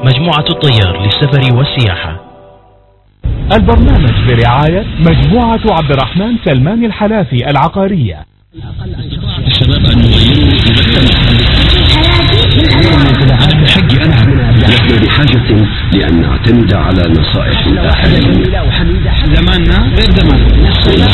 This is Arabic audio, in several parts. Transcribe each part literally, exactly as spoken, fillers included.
مجموعة الطيار للسفر والسياحة. البرنامج برعاية مجموعة عبد الرحمن سلمان الحلافي العقارية. الشباب أن يغيروا أنا من حقي أنا نحن بحاجة لأن نعتمد على نصائح الآخرين. زماننا غير زماننا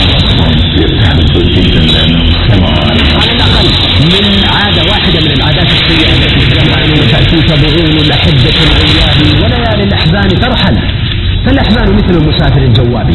من عادة واحدة من العادات السيئة التي تجمعون وتأتي تبغون الأحبة الأيام وليالي الأحزان ترحل، فالأحزان مثل المسافر الجوابي.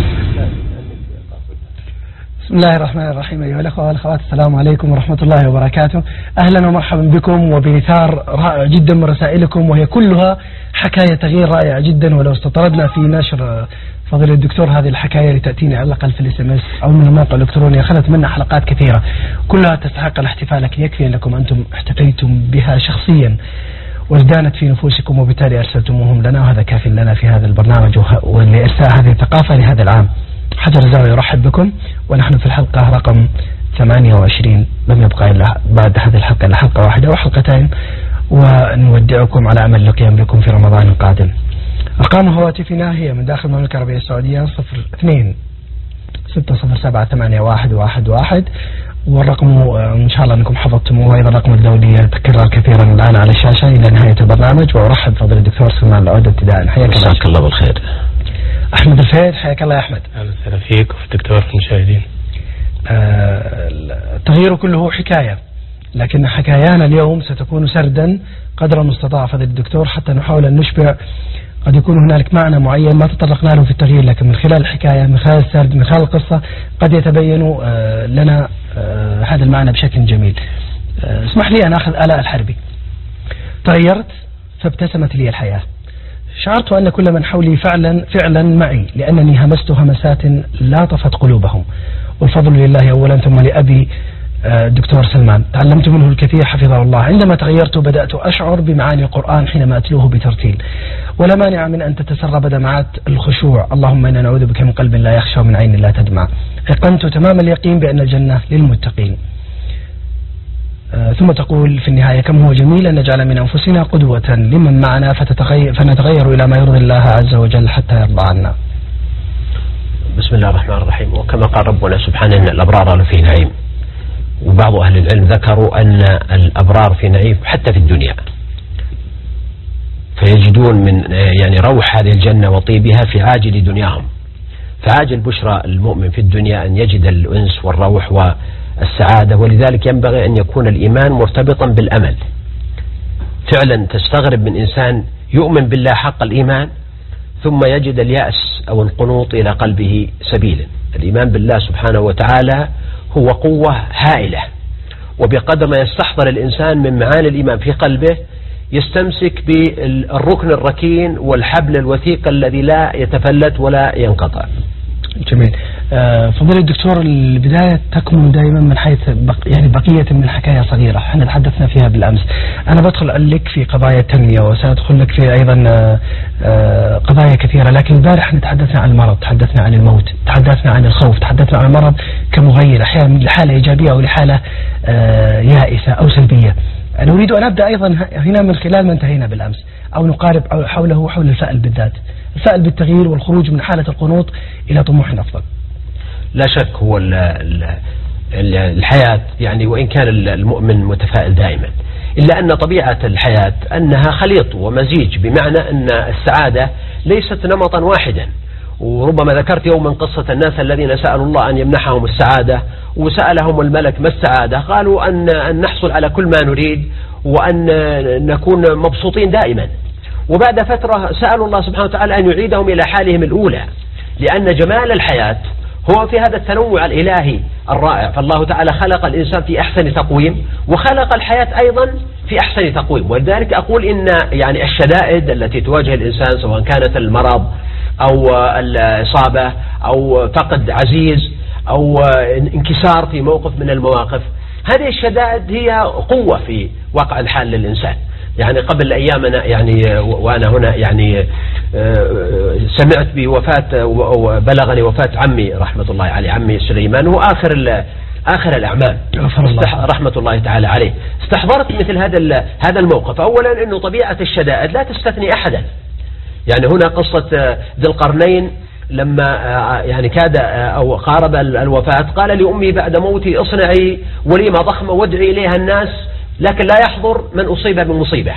بسم الله الرحمن الرحيم. أيها الأخوة والأخوات، السلام عليكم ورحمة الله وبركاته. أهلا ومرحبا بكم وبنثار رائع جدا من رسائلكم، وهي كلها حكاية تغيير رائع جدا. ولو استطردنا في نشر فضل الدكتور هذه الحكاية لتأتيني على الأقل في الاس ام اس أو من الموقع الإلكتروني، أخذت منا حلقات كثيرة كلها تستحق الاحتفال، لكن يكفي أنكم أنتم احتفيتم بها شخصيا وازدانت في نفوسكم، وبالتالي أرسلتموهم لنا، وهذا كاف لنا في هذا البرنامج ولإرساء هذه الثقافة لهذا العام. حجر الزاوية يرحب بكم، ونحن في الحلقة رقم ثمانية وعشرين. لم يبقى إلا بعد هذه الحلقة إلا حلقة واحدة أو حلقتين، ونودعكم على أمل لقيام بكم في رمضان القادم. أرقام هواتفنا هي من داخل المملكة العربية السعودية صفر اثنين ستة صفر سبعة ثمانية واحد واحد واحد، والرقم إن شاء الله أنكم حفظتموه أيضا الرقم الدولي تكرر كثيرا الآن على الشاشة إلى نهاية البرنامج. وأرحب بفضل الدكتور سلمان العودة ابتداء. حياك الله. مساك الله بالخير. أحمد الفهيد، حياك الله يا أحمد. أهلا وسهلا فيك وفي الدكتور في المشاهدين. آه التغيير كله حكاية، لكن حكايانا اليوم ستكون سردا قدر المستطاع فضل الدكتور، حتى نحاول أن نشبع. قد يكون هنالك معنى معين ما تطرقنا له في التغيير، لكن من خلال الحكاية، من خلال السرد، من خلال القصة، قد يتبين آه لنا آه هذا المعنى بشكل جميل. آه اسمح لي أن أخذ آلاء الحربي. تغيرت فابتسمت لي الحياة، شعرت أن كل من حولي فعلا فعلا معي، لأنني همست همسات لا طفت قلوبهم، والفضل لله أولا ثم لأبي الدكتور سلمان. تعلمت منه الكثير حفظه الله. عندما تغيرت بدأت أشعر بمعاني القرآن حينما أتلوه بترتيل، ولا مانع من أن تتسرب دمعات الخشوع. اللهم إنا نعوذ بك من قلب لا يخشى ومن عين لا تدمع. أيقنت تمام اليقين بأن الجنة للمتقين. آه ثم تقول في النهاية: كم هو جميل أن نجعل من أنفسنا قدوة لمن معنا فتتغير فنتغير إلى ما يرضي الله عز وجل حتى يرضى عنا. بسم الله الرحمن الرحيم. وكما قال ربنا سبحانه إن الأبرار لفي نعيم، وبعض أهل العلم ذكروا أن الأبرار في نعيم حتى في الدنيا، فيجدون من يعني روح هذه الجنة وطيبها في عاجل دنياهم. فعاجل بشرى المؤمن في الدنيا أن يجد الأنس والروح والسعادة، ولذلك ينبغي أن يكون الإيمان مرتبطا بالأمل. فعلا تستغرب من إنسان يؤمن بالله حق الإيمان ثم يجد اليأس أو القنوط إلى قلبه سبيلا. الإيمان بالله سبحانه وتعالى هو قوة هائلة، وبقدر ما يستحضر الإنسان من معاني الإيمان في قلبه يستمسك بالركن الركين والحبل الوثيق الذي لا يتفلت ولا ينقطع. جميل. آه فضيلة الدكتور، البداية تكمن دائما من حيث بق يعني بقية من حكاية صغيرة احنا تحدثنا فيها بالأمس. أنا بدخل لك في قضايا التنمية وسأدخل لك في أيضا آه قضايا كثيرة، لكن البارح تحدثنا عن المرض، تحدثنا عن الموت، تحدثنا عن الخوف، تحدثنا عن المرض كمغير أحيانا لحالة إيجابية أو لحالة آه يائسة أو سلبية. أنا أريد أن أبدأ أيضا هنا من خلال ما انتهينا بالأمس، أو نقارب حوله حول الفأل بالذات، الفأل بالتغيير والخروج من حالة القنوط إلى طموح أفضل. لا شك هو ال ال الحياة يعني، وإن كان المؤمن متفائل دائما، إلا أن طبيعة الحياة أنها خليط ومزيج، بمعنى أن السعادة ليست نمطا واحدا. وربما ذكرت يوما قصة الناس الذين سألوا الله أن يمنحهم السعادة، وسألهم الملك ما السعادة؟ قالوا أن, أن نحصل على كل ما نريد وأن نكون مبسوطين دائما. وبعد فترة سألوا الله سبحانه وتعالى أن يعيدهم إلى حالهم الأولى، لأن جمال الحياة هو في هذا التنوع الإلهي الرائع. فالله تعالى خلق الإنسان في أحسن تقويم، وخلق الحياة أيضا في أحسن تقويم. ولذلك أقول إن يعني الشدائد التي تواجه الإنسان، سواء كانت المرض أو الإصابة أو فقد عزيز أو انكسار في موقف من المواقف، هذه الشدائد هي قوة في واقع الحال للإنسان. يعني قبل أيام أنا يعني وأنا هنا يعني سمعت بوفاة وبلغني وفاة عمي رحمة الله عليه، عمي سليمان، هو آخر آخر الأعمال رحمة الله تعالى عليه. استحضرت مثل هذا هذا الموقف. أولا أنه طبيعة الشدائد لا تستثني أحدا. يعني هنا قصة ذي القرنين لما يعني كاد أو قارب الوفاة قال لأمي بعد موتي اصنعي وليمة ضخمة وادعي إليها الناس لكن لا يحضر من أصيب بمصيبة.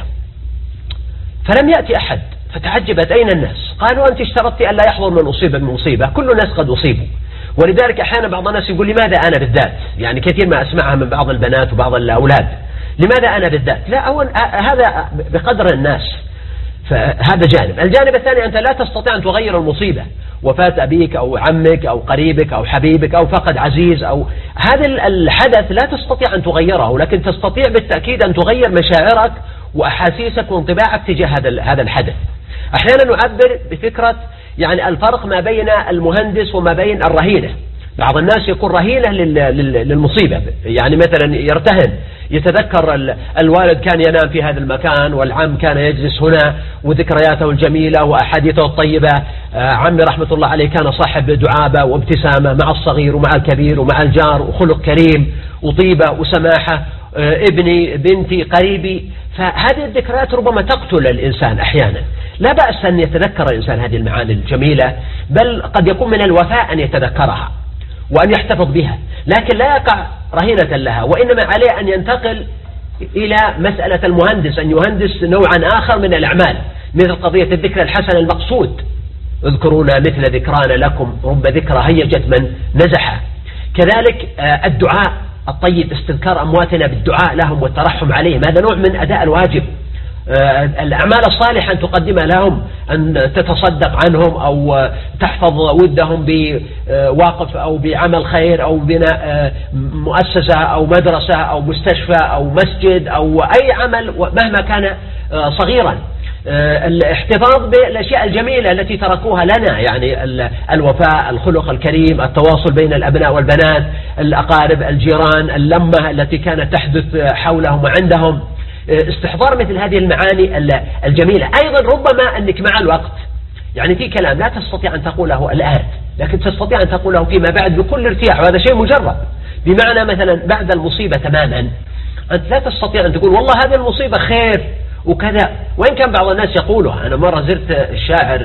فلم يأتي أحد فتعجبت أين الناس؟ قالوا أنت اشترطت أن لا يحضر من أصيب بمصيبة، كل الناس قد أصيبوا. ولذلك أحيانا بعض الناس يقول لماذا أنا بالذات؟ يعني كثير ما أسمعها من بعض البنات وبعض الأولاد، لماذا أنا بالذات؟ لا، أول هذا بقدر الناس. فهذا جانب. الجانب الثاني أنت لا تستطيع أن تغير المصيبة، وفاة أبيك أو عمك أو قريبك أو حبيبك أو فقد عزيز أو هذا الحدث لا تستطيع أن تغيره، لكن تستطيع بالتأكيد أن تغير مشاعرك وأحاسيسك وانطباعك تجاه هذا هذا الحدث. أحيانا نعبر بفكرة يعني الفرق ما بين المهندس وما بين الرهينة. بعض الناس يكون رهينة للمصيبة، يعني مثلا يرتهن، يتذكر الوالد كان ينام في هذا المكان والعم كان يجلس هنا وذكرياته الجميلة وأحاديثه الطيبة. عمي رحمة الله عليه كان صاحب دعابة وابتسامة مع الصغير ومع الكبير ومع الجار وخلق كريم وطيبة وسماحة. ابني بنتي قريبي. فهذه الذكريات ربما تقتل الإنسان أحيانا. لا بأس أن يتذكر الإنسان هذه المعاني الجميلة، بل قد يكون من الوفاء أن يتذكرها وأن يحتفظ بها، لكن لا يقع رهينة لها، وإنما عليه أن ينتقل إلى مسألة المهندس، أن يهندس نوعا آخر من الأعمال، مثل قضية الذكر الحسن المقصود، اذكرونا مثل ذكرانا لكم رب ذكرى هيجت من نزح. كذلك الدعاء الطيب، استذكار أمواتنا بالدعاء لهم والترحم عليهم، هذا نوع من أداء الواجب. الأعمال الصالحة أن تقدمها لهم، أن تتصدق عنهم أو تحفظ ودهم بواقف أو بعمل خير أو بناء مؤسسة أو مدرسة أو مستشفى أو مسجد أو أي عمل مهما كان صغيرا. الاحتفاظ بالأشياء الجميلة التي تركوها لنا، يعني الوفاء، الخلق الكريم، التواصل بين الأبناء والبنات، الأقارب، الجيران، اللمة التي كانت تحدث حولهم وعندهم. استحضار مثل هذه المعاني الجميلة. أيضا ربما أنك مع الوقت يعني في كلام لا تستطيع أن تقوله الآن، لكن تستطيع أن تقوله فيما بعد بكل ارتياح، وهذا شيء مجرد. بمعنى مثلا بعد المصيبة تماما أنت لا تستطيع أن تقول والله هذه المصيبة خير وكذا، وإن كان بعض الناس يقولها. أنا مرة زرت الشاعر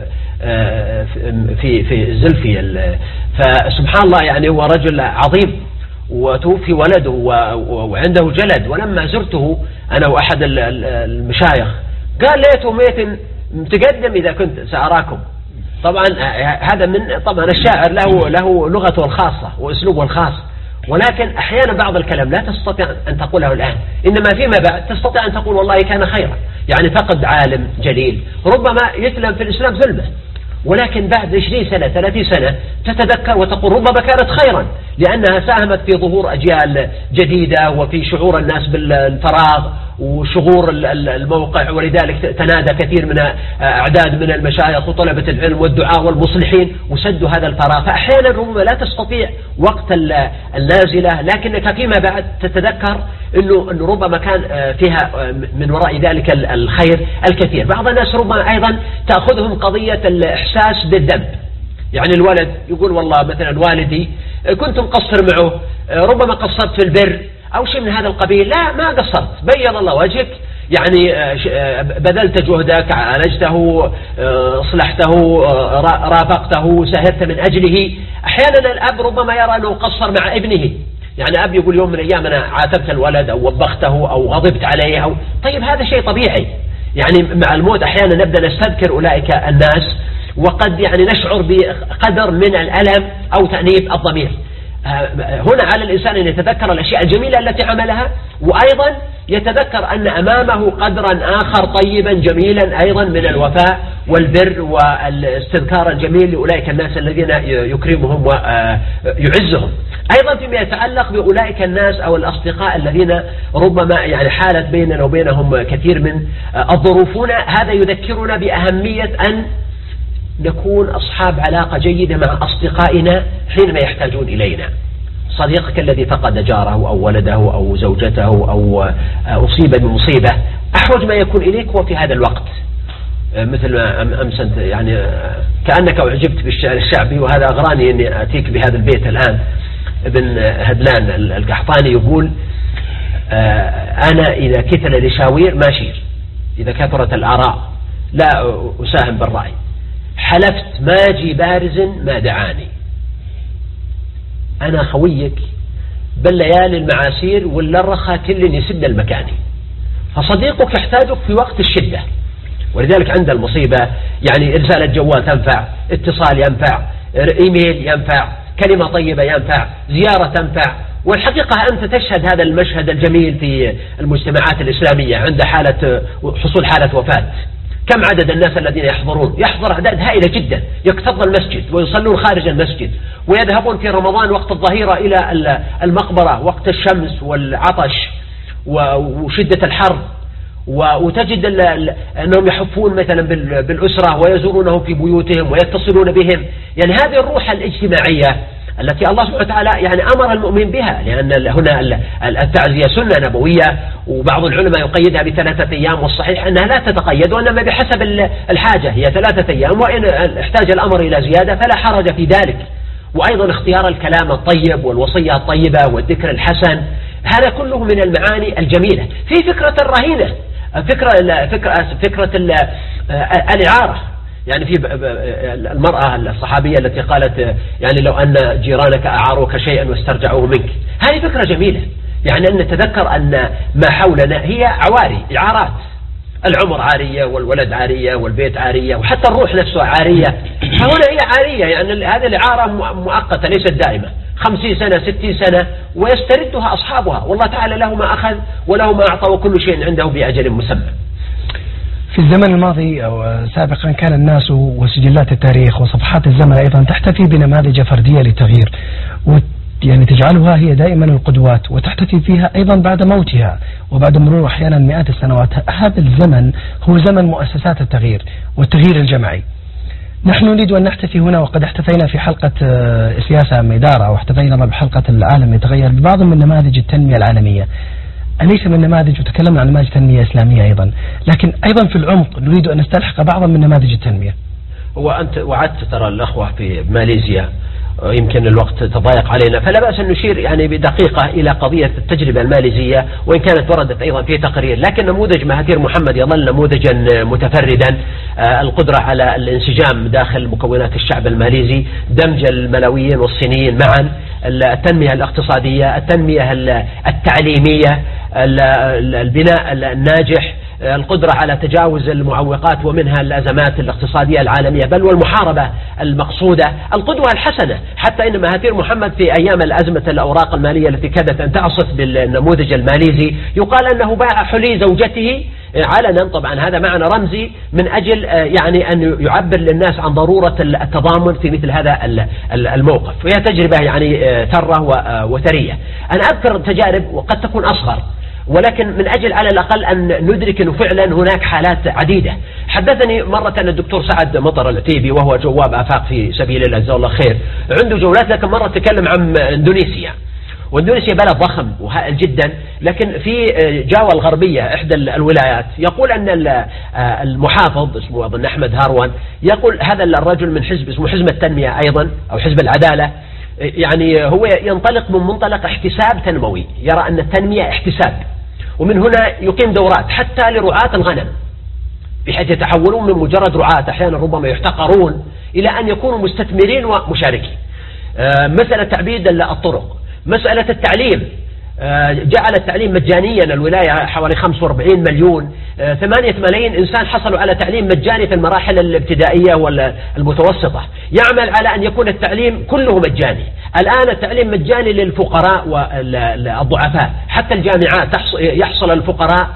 في في زلفي، فسبحان الله يعني هو رجل عظيم وتوفي ولده وعنده جلد، ولما زرته أنا وأحد المشايخ قال ليته ميت متقدم إذا كنت سأراكم. طبعا هذا من طبعا الشاعر له له لغته الخاصة وأسلوبه الخاص، ولكن أحيانا بعض الكلام لا تستطيع أن تقوله الآن، إنما فيما بعد تستطيع أن تقول والله كان خيرا. يعني فقد عالم جليل ربما يسلم في الإسلام ظلمه، ولكن بعد عشرين سنة ثلاثين سنة تتذكر وتقول ربما كانت خيرا، لأنها ساهمت في ظهور أجيال جديدة وفي شعور الناس بالفراغ وشغور الموقع، ولذلك تنادى كثير من أعداد من المشايخ وطلبة العلم والدعاء والمصلحين وسدوا هذا الفراغ. فأحيانا ربما لا تستطيع وقت النازلة، لكنك فيما بعد تتذكر أنه أنه ربما كان فيها من وراء ذلك الخير الكثير. بعض الناس ربما أيضا تأخذهم قضية الإحساس بالذنب، يعني الولد يقول والله مثلا والدي كنت مقصر معه، ربما قصرت في البر أو شيء من هذا القبيل. لا، ما قصرت، بيض الله وجهك، يعني بذلت جهدك، عالجته، أصلحته، رافقته، سهرت من أجله. أحيانا الأب ربما يرى أنه قصر مع ابنه، يعني أب يقول يوم من الأيام أنا عاتبت الولد أو وبخته أو غضبت عليه أو طيب هذا شيء طبيعي. يعني مع الموت أحيانا نبدأ نستذكر أولئك الناس، وقد يعني نشعر بقدر من الألم أو تأنيب الضمير. هنا على الإنسان أن يتذكر الأشياء الجميلة التي عملها، وأيضا يتذكر أن أمامه قدرا آخر طيبا جميلا أيضا من الوفاء والبر والاستذكار الجميل لأولئك الناس الذين يكرمهم ويعزهم. أيضا فيما يتعلق بأولئك الناس أو الأصدقاء الذين ربما يعني حالت بيننا وبينهم كثير من الظروف، هذا يذكرنا بأهمية أن نكون أصحاب علاقة جيدة مع أصدقائنا حينما يحتاجون إلينا. صديقك الذي فقد جاره أو ولده أو زوجته أو أصيب بمصيبة أحوج ما يكون إليك هو في هذا الوقت. مثل ما أمس يعني كأنك أعجبت بالشعر الشعبي، وهذا أغراني أني أتيك بهذا البيت الآن. بن هدلان القحطاني يقول أنا إذا كثر الإشاوير ما أشير، إذا كثرت الآراء لا أساهم بالرأي، حلفت ما أجي بارز ما دعاني، أنا خويك بالليالي المعاسير ولا الرخاء كل يسد المكاني، فصديقك يحتاجك في وقت الشدة. ولذلك عند المصيبة يعني رسالة جوال تنفع، اتصال ينفع، إيميل ينفع، كلمة طيبة ينفع، زيارة تنفع. والحقيقة أنت تشهد هذا المشهد الجميل في المجتمعات الإسلامية عند حالة حصول حالة وفاة. كم عدد الناس الذين يحضرون؟ يحضر أعداد هائلة جدا، يكتظ المسجد ويصلون خارج المسجد، ويذهبون في رمضان وقت الظهيرة إلى المقبرة وقت الشمس والعطش وشدة الحر، وتجد أنهم يحفون مثلا بالأسرة ويزورونهم في بيوتهم ويتصلون بهم. يعني هذه الروح الاجتماعية التي الله سبحانه وتعالى يعني أمر المؤمن بها، لأن هنا التعزية سنة نبوية، وبعض العلماء يقيدها بثلاثة أيام، والصحيح أنها لا تتقيد، وإنما بحسب الحاجة هي ثلاثة أيام، وإن احتاج الأمر إلى زيادة فلا حرج في ذلك. وأيضا اختيار الكلام الطيب والوصية الطيبة والذكر الحسن، هذا كله من المعاني الجميلة. في فكرة الرهينة، فكرة فكرة فكرة الإعارة، يعني في المرأة الصحابية التي قالت يعني لو أن جيرانك أعاروك شيئا واسترجعوه منك، هذه فكرة جميلة. يعني أن نتذكر أن ما حولنا هي عواري، إعارات، العمر عارية والولد عارية والبيت عارية وحتى الروح نفسها عارية، فهنا هي عارية. يعني هذه الإعارة مؤقتة ليست دائمة، خمسين سنة ستين سنة ويستردها أصحابها، والله تعالى له ما أخذ وله ما أعطى وكل شيء عنده بأجل مسمى. في الزمن الماضي أو سابقا كان الناس وسجلات التاريخ وصفحات الزمن أيضا تحتفي بنماذج فردية للتغيير، يعني تجعلها هي دائما القدوات، وتحتفي فيها أيضا بعد موتها وبعد مرور أحيانا مئات السنوات. هذا الزمن هو زمن مؤسسات التغيير والتغيير الجماعي. نحن نريد أن نحتفي هنا، وقد احتفينا في حلقة سياسة ميدارة، وحتفينا بحلقة العالم يتغير ببعض من نماذج التنمية العالمية، أليس من نماذج، وتكلمنا عن نماذج تنمية إسلامية أيضا، لكن أيضا في العمق نريد أن نستلحق بعضا من نماذج التنمية. وأنت وعدت ترى الأخوة في ماليزيا، يمكن الوقت تضايق علينا، فلا بأس أن نشير يعني بدقيقة إلى قضية التجربة الماليزية، وإن كانت وردت أيضا في تقرير، لكن نموذج مهاتير محمد يظل نموذجا متفردا. القدرة على الانسجام داخل مكونات الشعب الماليزي، دمج الملويين والصينيين معا، التنمية الاقتصادية، التنمية التعليمية، البناء الناجح، القدرة على تجاوز المعوقات ومنها الأزمات الاقتصادية العالمية، بل والمحاربة المقصودة، القدوة الحسنة. حتى إن مهاتير محمد في أيام الأزمة الأوراق المالية التي كادت أن تعصف بالنموذج الماليزي، يقال أنه باع حلي زوجته علنا، طبعا هذا معنى رمزي من أجل يعني أن يعبر للناس عن ضرورة التضامن في مثل هذا الموقف. وهي تجربة يعني ثرة وثرية. أنا أذكر تجارب وقد تكون أصغر، ولكن من أجل على الأقل أن ندرك أنه فعلا هناك حالات عديدة. حدثني مرة الدكتور سعد مطر العتيبي، وهو جواب آفاق في سبيل الله جزاه الله خير، عنده جولات، لكن مرة تكلم عن إندونيسيا. واندونيسيا بلد ضخم وهائل جدا، لكن في جاوا الغربية إحدى الولايات يقول أن المحافظ اسمه أظن أحمد هاروان، يقول هذا الرجل من حزب اسمه حزب التنمية أيضا أو حزب العدالة، يعني هو ينطلق من منطلق احتساب تنموي، يرى أن التنمية احتساب، ومن هنا يقيم دورات حتى لرعاة الغنم، بحيث يتحولون من مجرد رعاة أحيانا ربما يحتقرون إلى أن يكونوا مستثمرين ومشاركين. مسألة تعبيد الطرق، مسألة التعليم، جعل التعليم مجانيا، الولاية حوالي خمسة وأربعين مليون، ثمانية ملايين إنسان حصلوا على تعليم مجاني في المراحل الابتدائية والمتوسطة، يعمل على أن يكون التعليم كله مجاني. الآن التعليم مجاني للفقراء والضعفاء، حتى الجامعات يحصل الفقراء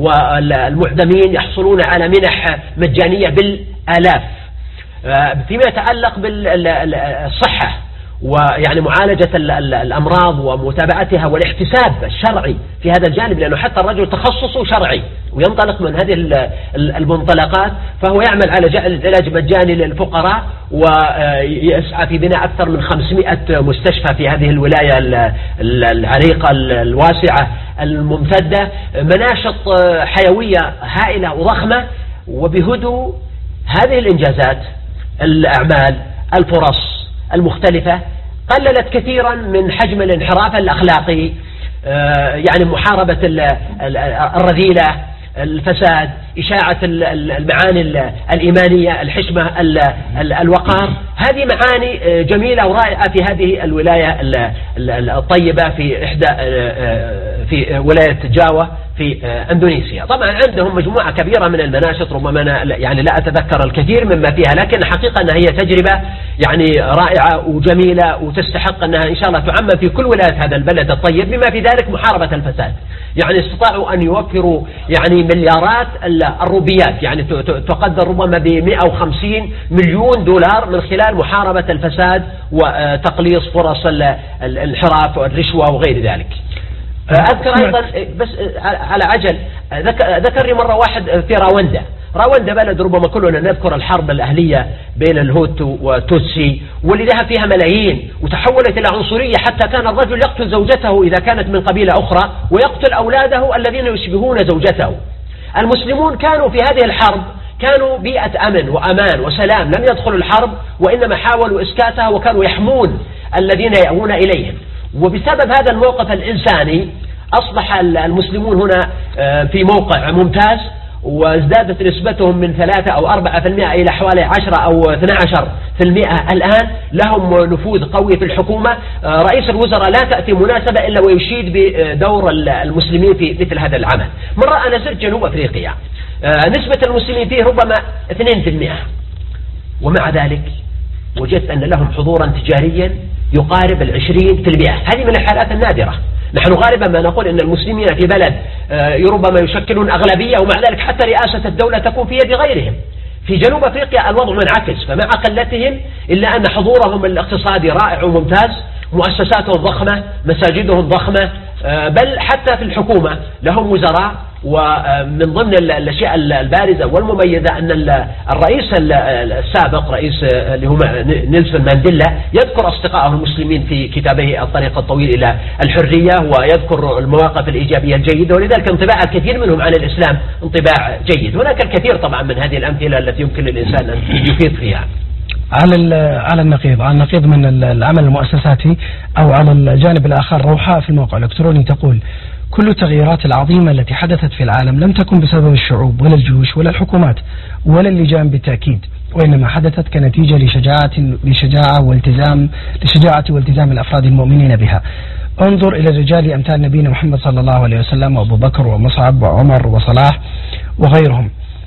والمعدمين يحصلون على منح مجانية بالآلاف. فيما يتعلق بالصحة ويعني معالجة الأمراض ومتابعتها والاحتساب الشرعي في هذا الجانب، لأنه حتى الرجل تخصصه شرعي وينطلق من هذه المنطلقات، فهو يعمل على جعل العلاج مجاني للفقراء، ويسعى في بناء أكثر من خمسمائة مستشفى في هذه الولاية العريقة الواسعة الممتدة، مناشط حيوية هائلة وضخمة. وبهدوء هذه الإنجازات، الأعمال، الفرص المختلفة، قللت كثيرا من حجم الانحراف الأخلاقي، يعني محاربة الرذيلة، الفساد، إشاعة المعاني الإيمانية، الحشمة، الوقار. هذه معاني جميلة ورائعة في هذه الولاية الطيبة في إحدى في ولاية جاوة في أندونيسيا. طبعا عندهم مجموعة كبيرة من المناشط، ربما أنا يعني لا أتذكر الكثير مما فيها، لكن حقيقة أنها هي تجربة يعني رائعة وجميلة وتستحق أنها إن شاء الله تعمم في كل ولايات هذا البلد الطيب، بما في ذلك محاربة الفساد. يعني استطاعوا أن يوفروا يعني مليارات الروبيات، يعني تقدر ربما ب مئة وخمسين مليون دولار من خلال محاربة الفساد وتقليص فرص الانحراف والرشوة وغير ذلك. أذكر أيضا بس على عجل، ذكر لي مرة واحد في راوندا. راوندا بلد ربما كلنا نذكر الحرب الأهلية بين الهوتو والتوتسي واللي ذهب فيها ملايين وتحولت إلى عنصرية، حتى كان الرجل يقتل زوجته إذا كانت من قبيلة أخرى ويقتل أولاده الذين يشبهون زوجته. المسلمون كانوا في هذه الحرب كانوا بيئة أمن وأمان وسلام، لم يدخلوا الحرب وإنما حاولوا إسكاتها وكانوا يحمون الذين يأوون إليهم. وبسبب هذا الموقف الإنساني أصبح المسلمون هنا في موقع ممتاز، وازدادت نسبتهم من ثلاثة أو أربعة في المئة إلى حوالي عشرة أو اثنى عشر في المئة الآن. لهم نفوذ قوي في الحكومة. رئيس الوزراء لا تأتي مناسبة إلا ويشيد بدور المسلمين في مثل هذا العمل. مرة أنا زرت جنوب أفريقيا، نسبة المسلمين فيه ربما اثنين في المئة، ومع ذلك وجدت أن لهم حضورا تجاريا يقارب العشرين في المئة. هذه من الحالات النادرة. نحن غالبا ما نقول أن المسلمين في بلد ربما يشكلون أغلبية، ومع ذلك حتى رئاسة الدولة تكون في يد غيرهم. في جنوب أفريقيا الوضع منعكس، فمع قلتهم إلا أن حضورهم الاقتصادي رائع وممتاز، مؤسساتهم ضخمة، مساجدهم ضخمة، بل حتى في الحكومة لهم وزراء. ومن ضمن الأشياء البارزة والمميزة أن الرئيس السابق رئيس اللي هو نيلسون مانديلا يذكر أصدقائه المسلمين في كتابه الطريق الطويل إلى الحرية، ويذكر المواقف الإيجابية الجيدة، ولذلك انطباع الكثير منهم عن الإسلام انطباع جيد. هناك الكثير طبعا من هذه الأمثلة التي يمكن للإنسان أن يفيد فيها. على على النقيض على النقيض من العمل المؤسساتي أو على الجانب الآخر، روحاء في الموقع الإلكتروني تقول: كل التغييرات العظيمة التي حدثت في العالم لم تكن بسبب الشعوب ولا الجيوش ولا الحكومات ولا اللجان بالتأكيد، وإنما حدثت كنتيجة لشجاعة لشجاعة والتزام لشجاعة والتزام الأفراد المؤمنين بها. انظر إلى الرجال أمثال نبينا محمد صلى الله عليه وسلم وأبو بكر ومصعب وعمر وصلاح وغيرهم.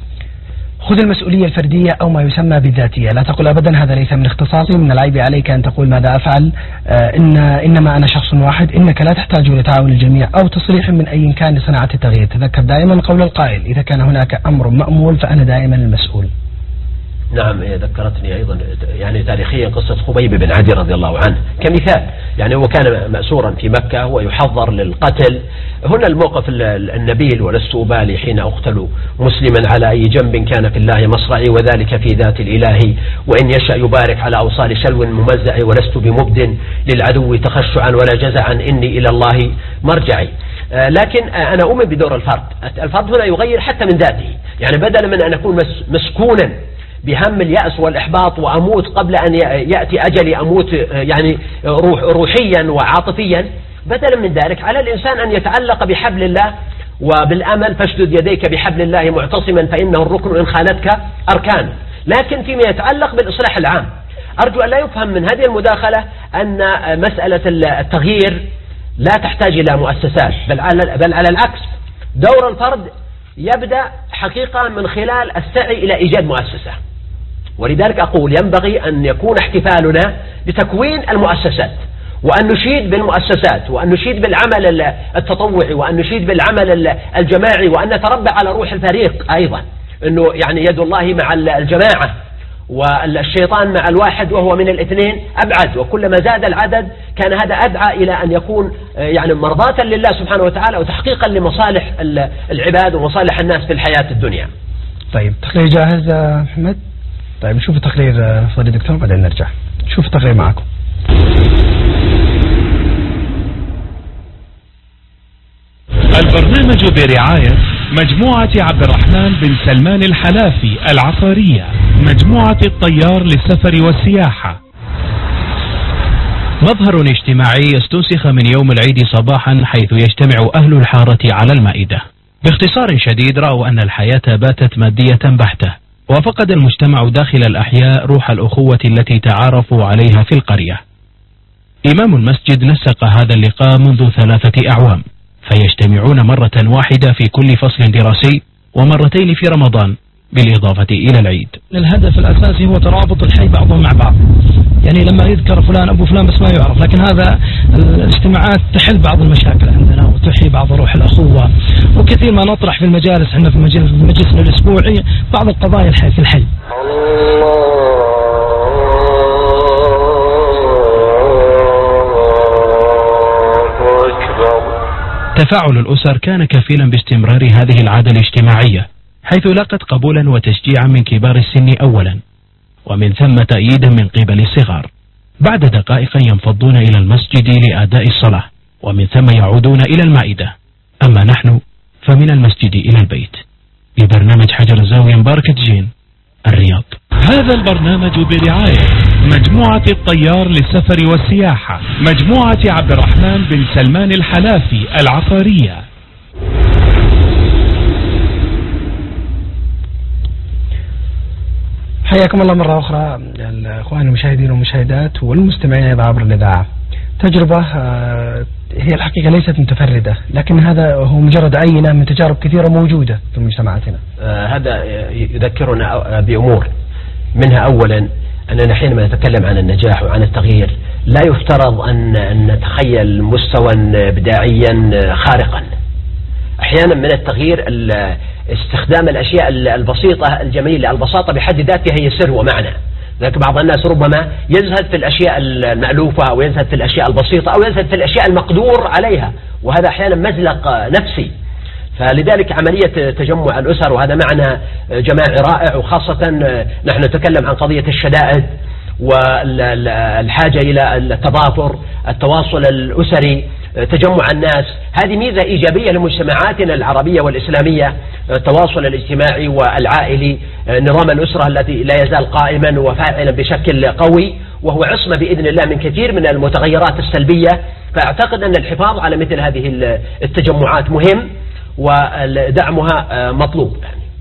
خذ المسؤولية الفردية أو ما يسمى بالذاتية. لا تقل أبدا هذا ليس من اختصاصي، من العيب عليك أن تقول ماذا أفعل، آه إن إنما أنا شخص واحد. إنك لا تحتاج إلى تعاون الجميع أو تصريح من أي كان لصناعة التغيير. تذكر دائما قول القائل: إذا كان هناك أمر مأمول فأنا دائما المسؤول. نعم، ذكرتني أيضا يعني تاريخيا قصة خبيب بن عدي رضي الله عنه كمثال. يعني هو كان مأسورا في مكة ويحضر للقتل. هنا الموقف النبيل: ولست أبالي حين أقتل مسلما على أي جنب كان في الله مصرعي، وذلك في ذات الإله، وإن يشأ يبارك على أوصال شلو ممزع، ولست بمبد للعدو تخشعا ولا جزعا، إني إلى الله مرجعي. لكن أنا أؤمن بدور الفرد. الفرد هنا يغير حتى من ذاته. يعني بدلا من أن أكون مسكونا بهم اليأس والإحباط وأموت قبل أن يأتي أجلي، أموت يعني روح روحيا وعاطفيا، بدلا من ذلك على الإنسان أن يتعلق بحبل الله وبالأمل: فاشدد يديك بحبل الله معتصما فإنه الركن إن خانتك أركان. لكن فيما يتعلق بالإصلاح العام، أرجو أن لا يفهم من هذه المداخلة أن مسألة التغيير لا تحتاج إلى مؤسسات، بل على, بل على العكس، دور الفرد يبدأ حقيقة من خلال السعي إلى إيجاد مؤسسة. ولذلك أقول ينبغي أن يكون احتفالنا بتكوين المؤسسات، وأن نشيد بالمؤسسات، وأن نشيد بالعمل التطوعي، وأن نشيد بالعمل الجماعي، وأن نتربى على روح الفريق أيضا، أنه يعني يد الله مع الجماعة والشيطان مع الواحد وهو من الاثنين أبعد، وكلما زاد العدد كان هذا أدعى إلى أن يكون يعني مرضاة لله سبحانه وتعالى وتحقيقا لمصالح العباد ومصالح الناس في الحياة الدنيا. طيب، تقرير جاهز محمد؟ طيب نشوف التقرير فضيلة الدكتور بعدين نرجع نشوف التقرير معكم. البرنامج برعاية مجموعة عبد الرحمن بن سلمان الحلافي العقارية، مجموعة الطيار للسفر والسياحة. مظهر اجتماعي استنسخ من يوم العيد صباحا، حيث يجتمع أهل الحارة على المائدة. باختصار شديد، رأوا أن الحياة باتت مادية بحتة، وفقد المجتمع داخل الأحياء روح الأخوة التي تعارفوا عليها في القرية. إمام المسجد نسق هذا اللقاء منذ ثلاثة أعوام، فيجتمعون مرة واحدة في كل فصل دراسي ومرتين في رمضان بالإضافة إلى العيد. الهدف الأساسي هو ترابط الحي بعضهم مع بعض، يعني لما يذكر فلان أبو فلان بس ما يعرف، لكن هذا الاجتماعات تحل بعض المشاكل عندنا وتحيي بعض روح الأخوة. وكثير ما نطرح في المجالس، احنا في مجلسنا الأسبوعي بعض القضايا الحي في الحي. تفاعل الأسر كان كفيلا باستمرار هذه العادة الاجتماعية، حيث لاقت قبولا وتشجيعا من كبار السن أولا، ومن ثم تأييدا من قبل الصغار. بعد دقائق ينفضون إلى المسجد لأداء الصلاة، ومن ثم يعودون إلى المائدة. أما نحن فمن المسجد إلى البيت. ببرنامج حجر الزاوية، مباركة جين، الرياض. هذا البرنامج برعاية مجموعة الطيار للسفر والسياحة، مجموعة عبد الرحمن بن سلمان الحلافي العقارية. حياكم الله مرة أخرى الأخوان المشاهدين والمشاهدات والمستمعين عبر الإذاعة. تجربة هي الحقيقة ليست متفردة، لكن هذا هو مجرد عينة من تجارب كثيرة موجودة في مجتمعاتنا. آه هذا يذكرنا بأمور، منها أولا أننا حينما نتكلم عن النجاح وعن التغيير لا يفترض أن, أن نتخيل مستوى بداعيا خارقا. أحيانا من التغيير استخدام الأشياء البسيطة الجميلة. البساطة بحد ذاتها هي سر ومعنى، لكن بعض الناس ربما يزهد في الأشياء المألوفة أو يزهد في الأشياء البسيطة أو يزهد في الأشياء المقدور عليها، وهذا أحيانا مزلق نفسي. فلذلك عملية تجمع الأسر وهذا معنى جماعي رائع، وخاصة نحن نتكلم عن قضية الشدائد والحاجة إلى التضافر، التواصل الأسري، تجمع الناس. هذه ميزة إيجابية لمجتمعاتنا العربية والإسلامية، التواصل الاجتماعي والعائلي، نظام الأسرة الذي لا يزال قائما وفاعلا بشكل قوي، وهو عصمة بإذن الله من كثير من المتغيرات السلبية. فأعتقد أن الحفاظ على مثل هذه التجمعات مهم ودعمها مطلوب.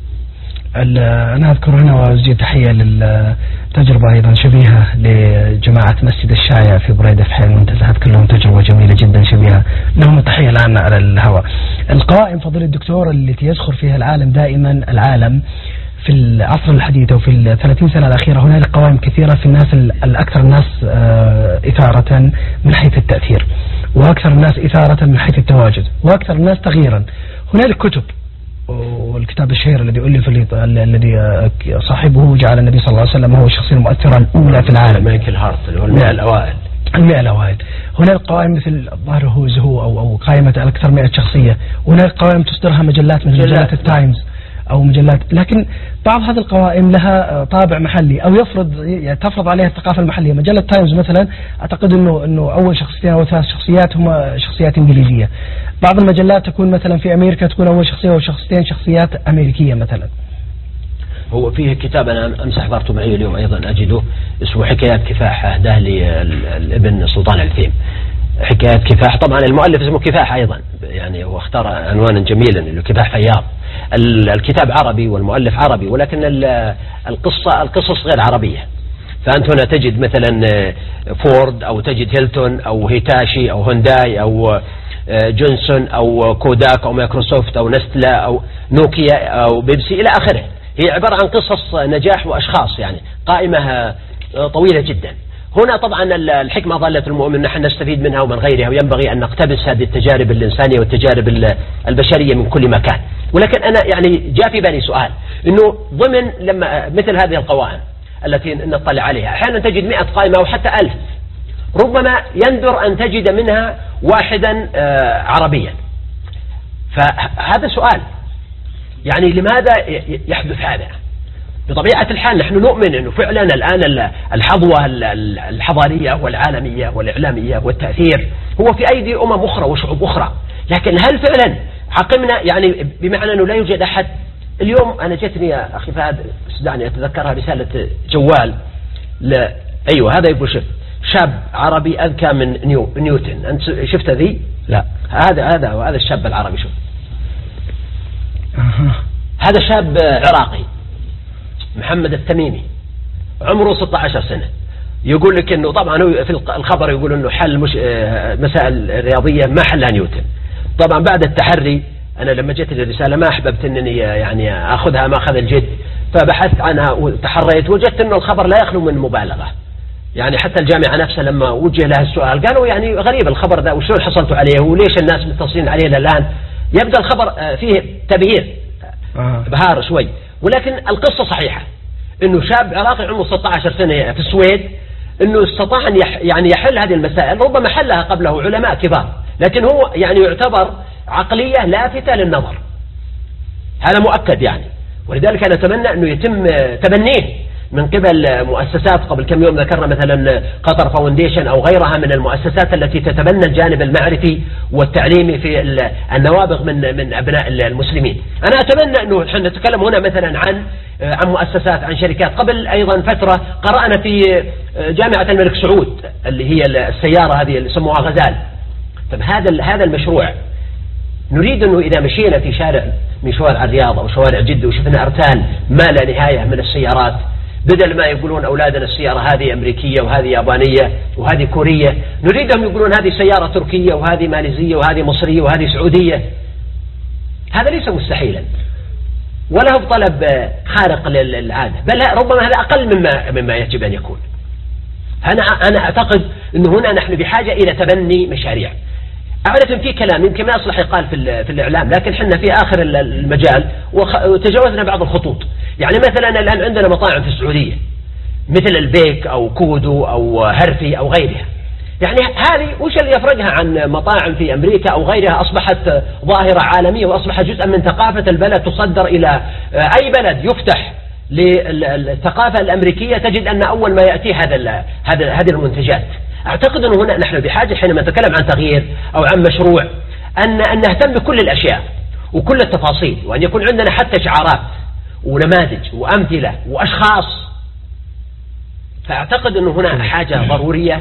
أنا أذكر هنا وأوجه تحية للتجربة أيضا شبيهة لجماعة مسجد الشايع في بريدة في حي المنتزهات، كلهم تجربة جميلة جدا شبيهة لهم. التحية الآن على الهواء. القائم فضيلة الدكتور التي يزخر فيها العالم دائما، العالم في العصر الحديث وفي الثلاثين سنة الأخيرة هنالك قوائم كثيرة في الناس الأكثر الناس إثارة من حيث التأثير، وأكثر الناس إثارة من حيث التواجد، وأكثر الناس تغييرا. هنالك كتب، والكتاب الشهير الذي ألف الذي صاحبه جعل النبي صلى الله عليه وسلم هو الشخصية المؤثرة الأولى في العالم، مايكل هارت، اللي هو المئة الأوائل. المئة الأوائل. هناك قوائم مثل ظهر هو زهو أو أو قائمة الأكثر مئة شخصية. هناك قوائم تصدرها مجلات مثل مجلات التايمز أو مجلات، لكن بعض هذه القوائم لها طابع محلي أو يفرض يعني تفرض عليها الثقافة المحلية. مجلة تايمز مثلا أعتقد إنه إنه أول شخصيتين أو ثلاث شخصيات هما شخصيات إنجليزية. بعض المجلات تكون مثلا في أمريكا تكون أول شخصية أو شخصيتين شخصيات أمريكية مثلا. هو فيه كتاب أنا أمس حضرته معي اليوم أيضا أجده، اسمه حكايات كفاح، أهداه للابن سلطان العثيم. حكايات كفاح، طبعا المؤلف اسمه كفاح أيضا، يعني هو اختار عنوانا جميلا اللي كفاح فياض. الكتاب عربي والمؤلف عربي، ولكن القصة القصص غير عربية. فأنت هنا تجد مثلا فورد أو تجد هيلتون أو هيتاشي أو هونداي أو جونسون أو كوداك أو مايكروسوفت أو نستلا أو نوكيا أو بيبسي إلى آخره. هي عبارة عن قصص نجاح وأشخاص، يعني قائمة طويلة جدا. هنا طبعا الحكمة ضالة المؤمن، نحن نستفيد منها ومن غيرها، وينبغي أن نقتبس هذه التجارب الإنسانية والتجارب البشرية من كل مكان. ولكن أنا يعني جاء في بالي سؤال، إنه ضمن لما مثل هذه القوائم التي نطلع عليها أحيانا تجد مئة قائمة أو حتى ألف، ربما يندر أن تجد منها واحدا عربيا. فهذا سؤال، يعني لماذا يحدث هذا؟ بطبيعة الحال نحن نؤمن أنه فعلا الآن الحظوة الحضارية والعالمية والإعلامية والتأثير هو في أيدي أمم أخرى وشعوب أخرى، لكن هل فعلا عقمنا؟ يعني بمعنى أنه لا يوجد أحد. اليوم أنا جتني يا أخي فهد، دعني أتذكرها، رسالة جوال ل... أيوة هذا يقول شف شاب عربي أذكى من نيو نيوتن. أنت شفت ذي؟ لا. هذا هذا هذا الشاب العربي شوف. أه. هذا شاب عراقي محمد التميمي عمره ستة عشر سنة. يقول لك انه طبعا هو في الخبر يقول انه حل مش مسائل رياضية ما حلها نيوتن. طبعا بعد التحري انا لما جت الرسالة ما احببت انني يعني اخذها ما اخذ الجد، فبحثت عنها وتحريت وجدت انه الخبر لا يخلو من مبالغة. يعني حتى الجامعة نفسها لما وجه لها السؤال قالوا يعني غريب الخبر ده وشلون حصلتوا عليه وليش الناس متصلين عليه الآن. يبدأ الخبر فيه تبهير بهار شوي، ولكن القصة صحيحة انه شاب عراقي عمره ستة عشر سنة في السويد انه استطاع ان يح يعني يحل هذه المسائل، ربما حلها قبله علماء كبار، لكن هو يعني يعتبر عقلية لافتة للنظر، هذا مؤكد يعني. ولذلك انا اتمنى انه يتم تبنيه من قبل مؤسسات. قبل كم يوم ذكرنا مثلا قطر فاونديشن او غيرها من المؤسسات التي تتبنى الجانب المعرفي والتعليمي في النوابغ من من ابناء المسلمين. انا اتمنى انه نحن نتكلم هنا مثلا عن عن مؤسسات، عن شركات. قبل ايضا فترة قرأنا في جامعة الملك سعود اللي هي السيارة هذه اللي يسموها غزال. طب هذا هذا المشروع نريد انه اذا مشينا في شارع من شوارع الرياض او شوارع جدة وشفنا ارتال ما لا نهاية من السيارات، بدل ما يقولون أولادنا السيارة هذه أمريكية وهذه يابانية وهذه كورية، نريدهم يقولون هذه سيارة تركية وهذه ماليزية وهذه مصرية وهذه سعودية. هذا ليس مستحيلا ولا هو طلب خارق للعادة، بل ربما هذا أقل مما مما يجب أن يكون. أنا أنا أعتقد أنه هنا نحن بحاجة إلى تبني مشاريع. أعرف في كلام يمكن ما يصلح يقال في في الإعلام، لكن حنا في آخر المجال وتجاوزنا بعض الخطوط. يعني مثلا الآن عندنا مطاعم في السعودية مثل البيك أو كودو أو هرفي أو غيرها. يعني هذه وش اللي يفرقها عن مطاعم في أمريكا أو غيرها؟ أصبحت ظاهرة عالمية وأصبح جزءا من ثقافة البلد، تصدر إلى أي بلد يفتح للثقافة الأمريكية تجد أن أول ما يأتي هذا هذا هذه المنتجات. أعتقد أنه هنا نحن بحاجة حينما نتكلم عن تغيير أو عن مشروع أن أن نهتم بكل الأشياء وكل التفاصيل، وأن يكون عندنا حتى شعارات ونماذج وأمثلة وأشخاص. فأعتقد أنه هنا حاجة ضرورية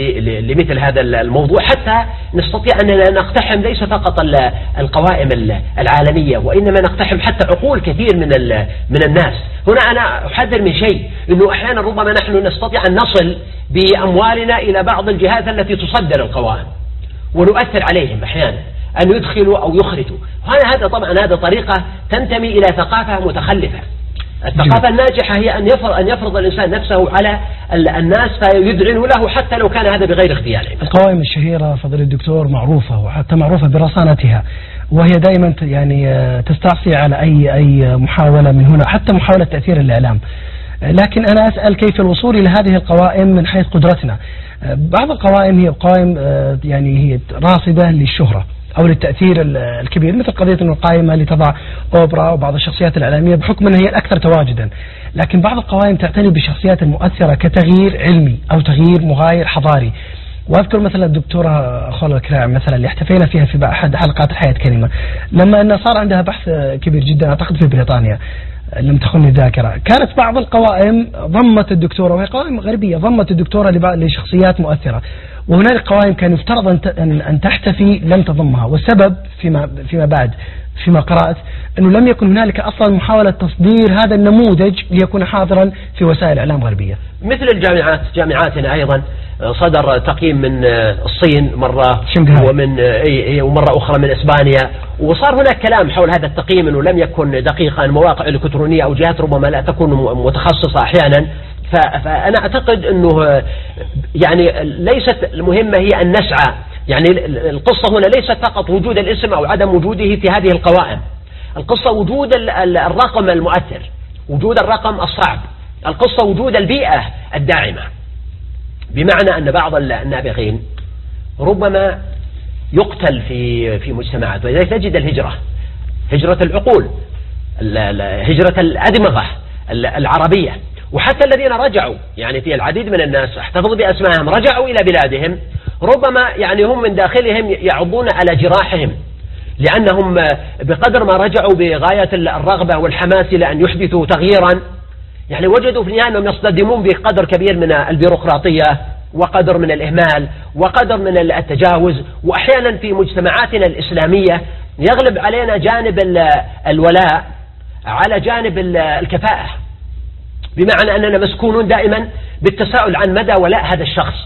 لمثل هذا الموضوع حتى نستطيع أن نقتحم ليس فقط القوائم العالمية، وإنما نقتحم حتى عقول كثير من من الناس. هنا أنا أحذر من شيء، أنه أحيانا ربما نحن نستطيع أن نصل بأموالنا إلى بعض الجهات التي تصدر القوائم ونؤثر عليهم أحيانا أن يدخلوا أو يخرجوا. هذا طبعا هذا طريقة تنتمي إلى ثقافة متخلفة. الثقافة الناجحة هي أن يفرض, أن يفرض الإنسان نفسه على الناس فيدعن له حتى لو كان هذا بغير اختياره. القوائم الشهيرة فضل الدكتور معروفة وحتى معروفة برصانتها، وهي دائما يعني تستعصي على أي أي محاولة من هنا، حتى محاولة تأثير الإعلام. لكن أنا أسأل كيف الوصول إلى هذه القوائم من حيث قدرتنا؟ بعض القوائم هي قوائم يعني هي راصدة للشهرة أو للتأثير الكبير، مثل قضية أن القائمة اللي تضع أوبرا وبعض الشخصيات الإعلامية بحكم أنها هي الأكثر تواجدا. لكن بعض القوائم تعتني بالشخصيات المؤثرة كتغيير علمي أو تغيير مغاير حضاري. وأذكر مثلا الدكتورة خولة الكراع مثلا اللي احتفينا فيها في أحد حلقات الحياة كلمة، لما أن صار عندها بحث كبير جدا أعتقد في بريطانيا لم تخني الذاكرة، كانت بعض القوائم ضمت الدكتورة، وهي قوائم غربية ضمت الدكتورة لشخصيات مؤثرة، وهناك قوائم كان يفترض أن تحتفي لم تضمها. والسبب فيما, فيما بعد فيما قرأت أنه لم يكن هنالك أصلا محاولة تصدير هذا النموذج ليكون حاضرا في وسائل إعلام غربية. مثل الجامعات، جامعاتنا أيضا صدر تقييم من الصين مرة ومن ومرة أخرى من إسبانيا، وصار هناك كلام حول هذا التقييم أنه لم يكن دقيقا، مواقع إلكترونية أو جهات ربما لا تكون متخصصة أحيانا. فأنا أعتقد أنه يعني ليست المهمة هي أن نسعى، يعني القصة هنا ليست فقط وجود الاسم أو عدم وجوده في هذه القوائم، القصة وجود الرقم المؤثر، وجود الرقم الصعب، القصة وجود البيئة الداعمة. بمعنى أن بعض النابغين ربما يقتل في في مجتمعات، ولذلك تجد الهجرة، هجرة العقول، هجرة الأدمغة العربية، وحتى الذين رجعوا، يعني في العديد من الناس احتفظ بأسمائهم رجعوا إلى بلادهم، ربما يعني هم من داخلهم يعضون على جراحهم، لأنهم بقدر ما رجعوا بغاية الرغبة والحماس لأن يحدثوا تغييرا، يعني وجدوا في النهاية أنهم يصطدمون بقدر كبير من البيروقراطية وقدر من الإهمال وقدر من التجاوز. وأحيانا في مجتمعاتنا الإسلامية يغلب علينا جانب الولاء على جانب الكفاءة، بمعنى أننا مسكونون دائما بالتساؤل عن مدى ولاء هذا الشخص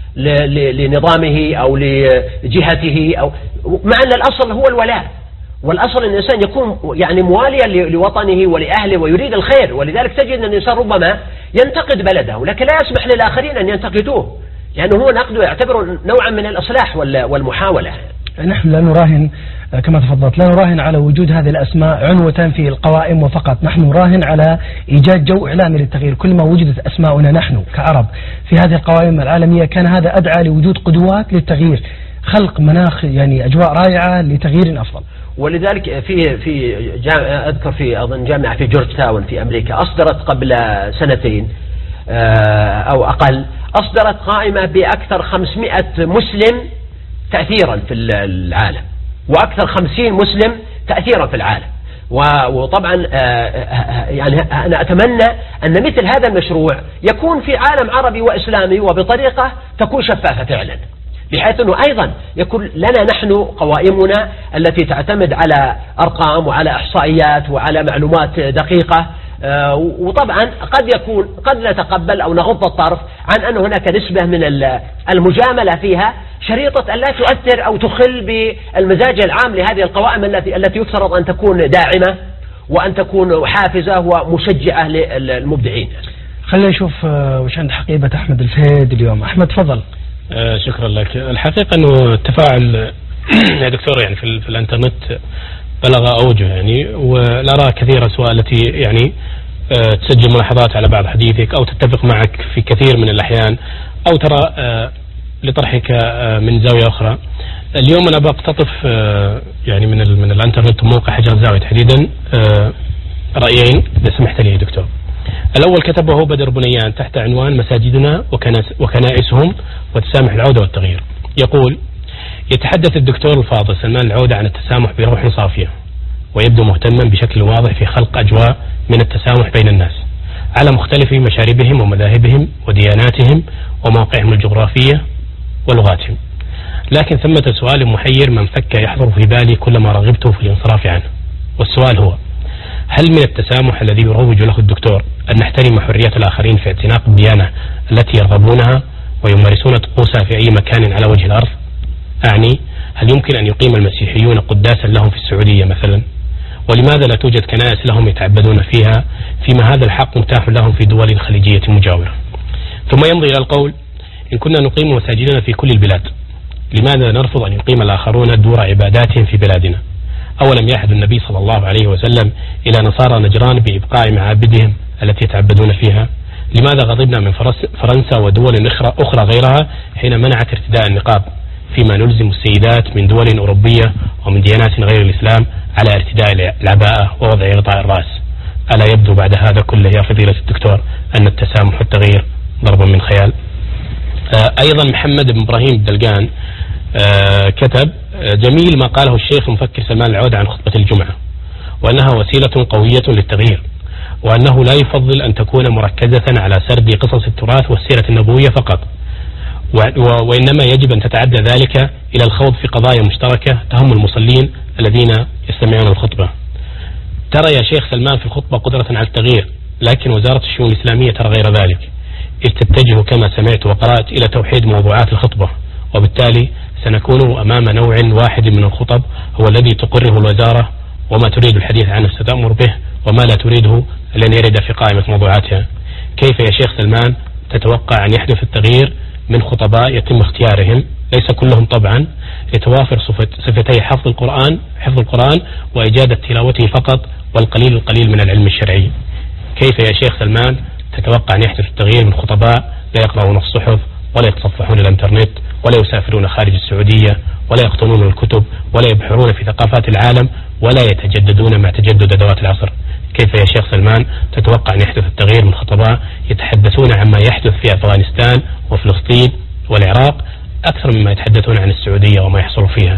لنظامه أو لجهته، أو مع أن الأصل هو الولاء، والأصل أن الإنسان يكون يعني مواليا لوطنه ولأهله ويريد الخير. ولذلك تجد أن الإنسان ربما ينتقد بلده لكن لا يسمح للآخرين أن ينتقدوه، لأنه هو نقده يعتبره نوعا من الإصلاح والمحاولة. نحن لا نراهن كما تفضلت، لا نراهن على وجود هذه الأسماء عنوة في القوائم وفقط، نحن نراهن على إيجاد جو إعلامي للتغيير. كل ما وجدت أسماؤنا نحن كعرب في هذه القوائم العالمية كان هذا أدعى لوجود قدوات للتغيير، خلق مناخ يعني أجواء رائعة لتغيير أفضل. ولذلك في في أذكر في أظن جامعة في جورج تاون في أمريكا أصدرت قبل سنتين أو أقل، أصدرت قائمة بأكثر خمسمائة مسلم تأثيرا في العالم وأكثر خمسين مسلم تأثيرا في العالم. وطبعا يعني أنا أتمنى أن مثل هذا المشروع يكون في عالم عربي وإسلامي وبطريقة تكون شفافة فعلا، بحيث أنه أيضا يكون لنا نحن قوائمنا التي تعتمد على أرقام وعلى إحصائيات وعلى معلومات دقيقة. وطبعا قد يكون قد نتقبل أو نغض الطرف عن أن هناك نسبة من المجاملة فيها، شريطة أن لا تؤثر أو تخل بالمزاج العام لهذه القوائم التي التي يفترض أن تكون داعمة وأن تكون حافزة ومشجعة للمبدعين. خلينا نشوف وش عند حقيبة أحمد الفهيد اليوم. أحمد تفضل. آه شكرا لك. الحقيقة أنه التفاعل يا دكتور يعني في, في الانترنت بلغ أوجه يعني، ونرى كثير أسواء التي يعني آه تسجل ملاحظات على بعض حديثك أو تتفق معك في كثير من الأحيان أو ترى آه لطرحك آه من زاوية أخرى. اليوم أنا بقتطف آه يعني من من الانترنت وموقع حجر الزاوية تحديدا آه رأيين إذا سمحت لي يا دكتور. الأول كتبه بدر بنيان تحت عنوان مساجدنا وكنائسهم وتسامح العودة والتغيير. يقول: يتحدث الدكتور الفاضل سلمان العودة عن التسامح بروح صافية، ويبدو مهتما بشكل واضح في خلق أجواء من التسامح بين الناس على مختلف مشاربهم ومذاهبهم ودياناتهم ومواقعهم الجغرافية ولغاتهم. لكن ثمة سؤال محير من فك يحضر في بالي كلما رغبت في الانصراف عنه، والسؤال هو: هل من التسامح الذي يروج له الدكتور أن نحترم حرية الآخرين في اعتناق الديانة التي يرغبونها ويمارسون طقوسها في أي مكان على وجه الأرض؟ أعني هل يمكن أن يقيم المسيحيون قداسا لهم في السعودية مثلا؟ ولماذا لا توجد كنائس لهم يتعبدون فيها فيما هذا الحق متاح لهم في دول خليجية مجاورة؟ ثم يمضي إلى القول: إن كنا نقيم مساجدنا في كل البلاد، لماذا نرفض أن يقيم الآخرون دور عباداتهم في بلادنا؟ أولم يعهد النبي صلى الله عليه وسلم إلى نصارى نجران بإبقاء معابدهم التي يتعبدون فيها؟ لماذا غضبنا من فرنسا ودول أخرى غيرها حين منعت ارتداء النقاب، فيما نلزم السيدات من دول أوروبية ومن ديانات غير الإسلام على ارتداء العباءة ووضع غطاء الرأس؟ ألا يبدو بعد هذا كله يا فضيلة الدكتور أن التسامح والتغيير ضرب من خيال؟ أيضا محمد بن إبراهيم الدلقان كتب: جميل ما قاله الشيخ المفكر سلمان العودة عن خطبة الجمعة، وأنها وسيلة قوية للتغيير، وأنه لا يفضل أن تكون مركزة على سرد قصص التراث والسيرة النبوية فقط، وإنما يجب أن تتعدى ذلك إلى الخوض في قضايا مشتركة تهم المصلين الذين يستمعون الخطبة. ترى يا شيخ سلمان في الخطبة قدرة على التغيير، لكن وزارة الشؤون الإسلامية ترى غير ذلك، إذ تتجه كما سمعت وقرأت إلى توحيد موضوعات الخطبة، وبالتالي سنكون أمام نوع واحد من الخطب هو الذي تقره الوزارة، وما تريد الحديث عنه ستأمر به، وما لا تريده لن يرد في قائمة موضوعاتها. كيف يا شيخ سلمان تتوقع أن يحدث التغيير من خطباء يتم اختيارهم، ليس كلهم طبعا، لتوافر صفتي حفظ القرآن حفظ القرآن وإجادة تلاوته فقط والقليل القليل من العلم الشرعي؟ كيف يا شيخ سلمان تتوقع أن يحدث التغيير من خطباء لا يقرؤون الصحف ولا يتصفحون الانترنت ولا يسافرون خارج السعودية ولا يقطنون الكتب ولا يبحرون في ثقافات العالم ولا يتجددون مع تجدد أدوات العصر؟ كيف يا شيخ سلمان تتوقع أن يحدث التغيير من خطباء يتحدثون عما يحدث في أفغانستان وفلسطين والعراق أكثر مما يتحدثون عن السعودية وما يحصل فيها؟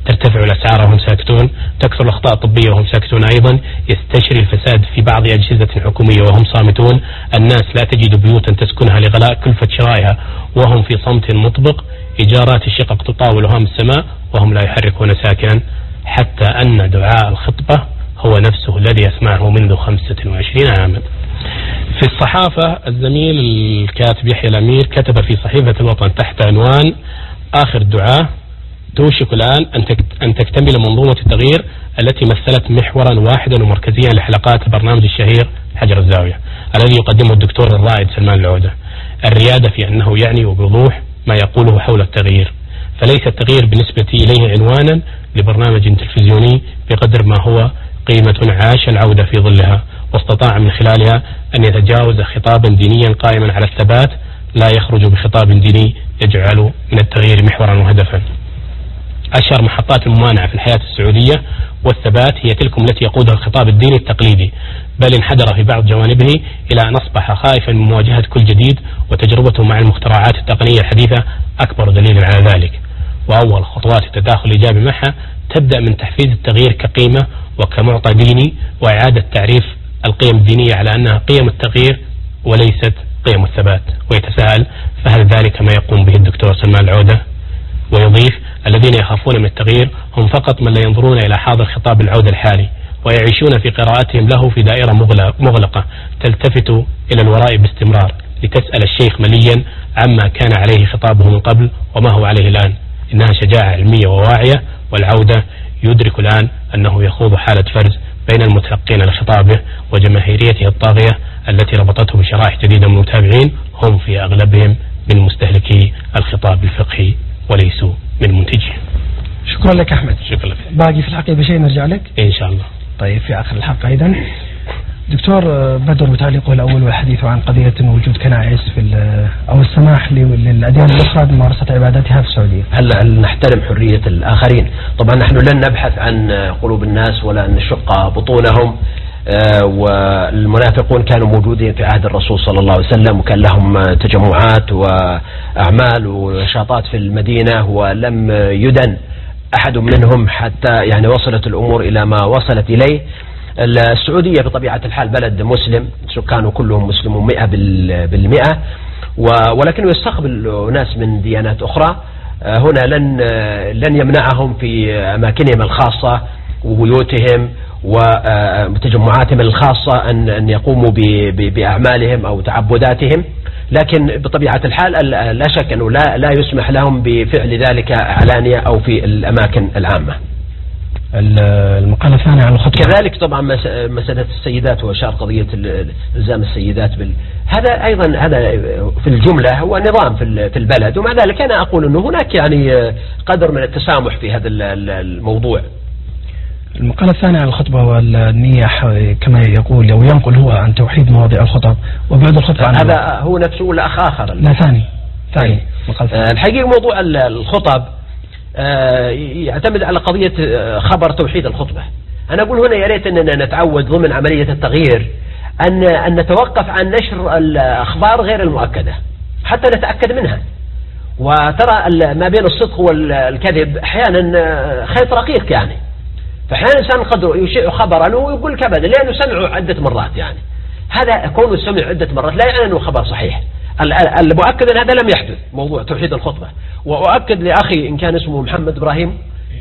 ترتفع الأسعار وهم ساكتون، تكثر الأخطاء الطبية وهم ساكتون أيضا، يستشري الفساد في بعض أجهزة حكومية وهم صامتون، الناس لا تجد بيوتا تسكنها لغلاء كلفة شرائها وهم في صمت مطبق، إيجارات الشقق تطاول هام السماء وهم لا يحركون ساكنا، حتى أن دعاء الخطبة هو نفسه الذي يسمعه منذ خمسة وعشرين عاما. في الصحافة الزميل الكاتب يحيى الأمير كتب في صحيفة الوطن تحت عنوان آخر دعاء: توشك الآن أن تكتمل منظومة التغيير التي مثلت محورا واحدا ومركزيا لحلقات البرنامج الشهير حجر الزاوية الذي يقدمه الدكتور الرائد سلمان العودة، الريادة في أنه يعني وبوضوح ما يقوله حول التغيير، فليس التغيير بالنسبة إليه عنوانا لبرنامج تلفزيوني بقدر ما هو قيمة عاش العودة في ظلها، واستطاع من خلالها أن يتجاوز خطابا دينيا قائما على الثبات لا يخرج بخطاب ديني يجعل من التغيير محورا وهدفا. أشهر محطات الممانعة في الحياة السعودية والثبات هي تلكم التي يقودها الخطاب الديني التقليدي، بل انحدر في بعض جوانبه إلى أن أصبح خائفا من مواجهة كل جديد، وتجربته مع المخترعات التقنية الحديثة أكبر دليل على ذلك. وأول خطوات التداخل الإيجابي معها تبدأ من تحفيز التغيير كقيمة وكمعطى ديني، وإعادة تعريف القيم الدينية على أنها قيم التغيير وليست قيم الثبات. ويتساءل: فهل ذلك ما يقوم به الدكتور سلمان العودة؟ ويضيف: الذين يخافون من التغيير هم فقط من لا ينظرون إلى حاضر خطاب العودة الحالي، ويعيشون في قراءتهم له في دائرة مغلقة تلتفت إلى الوراء باستمرار لتسأل الشيخ مليا عما كان عليه خطابه من قبل وما هو عليه الآن. إنها شجاعة علمية وواعية، والعودة يدرك الآن أنه يخوض حالة فرز بين المتلقين لخطابه وجماهيريته الطاغية التي ربطته بشرائح جديدة من المتابعين هم في أغلبهم من مستهلكي الخطاب الفقهي وليسوا من منتجه. شكرا لك أحمد. شكرا لك. باقي في الحقيقة بشيء نرجع لك إن شاء الله. طيب، في آخر الحلقة أيضا دكتور بدر وتعليقه الأول والحديث عن قضية وجود كنائس في أو السماح للأديان الأخرى بممارسة عباداتها في السعودية. هلا نحترم حرية الآخرين، طبعا نحن لن نبحث عن قلوب الناس ولا أن نشق بطونهم، والمنافقون كانوا موجودين في عهد الرسول صلى الله عليه وسلم، وكان لهم تجمعات وأعمال ونشاطات في المدينة، ولم يدن أحد منهم حتى يعني وصلت الأمور إلى ما وصلت إليه. السعودية بطبيعة الحال بلد مسلم، سكانه كلهم مسلمون مئة بالمئة، ولكنه يستقبل ناس من ديانات أخرى. هنا لن لن يمنعهم في أماكنهم الخاصة وبيوتهم وتجمعاتهم الخاصة أن أن يقوموا بأعمالهم أو تعبداتهم، لكن بطبيعة الحال لا شك أنه لا لا يسمح لهم بفعل ذلك علانية أو في الأماكن العامة. المقالة الثانية عن الخطبة كذلك طبعا مسألة السيدات وإشار قضية إلزام السيدات بال... هذا أيضا هذا في الجملة هو نظام في البلد، ومع ذلك أنا أقول أنه هناك يعني قدر من التسامح في هذا الموضوع. المقالة الثانية عن الخطبة والنية كما يقول أو ينقل هو عن توحيد مواضيع الخطب وبعد الخطبة عن هذا هو نفسه ولا أخ آخر؟ لا، ثاني ثاني الحقيقة موضوع الخطب يعتمد على قضية خبر توحيد الخطبة. أنا أقول هنا يا ريت أننا نتعود ضمن عملية التغيير أن أن نتوقف عن نشر الأخبار غير المؤكدة حتى نتأكد منها. وترى ما بين الصدق والكذب أحيانا خيط رقيق، يعني فأحيانا الإنسان قد يشيع خبرا ويقول كبدا لأنه سمعه عدة مرات، يعني هذا كونه سمع عدة مرات لا يعني أنه خبر صحيح. المؤكد أن هذا لم يحدث موضوع توحيد الخطبة. وأؤكد لأخي إن كان اسمه محمد إبراهيم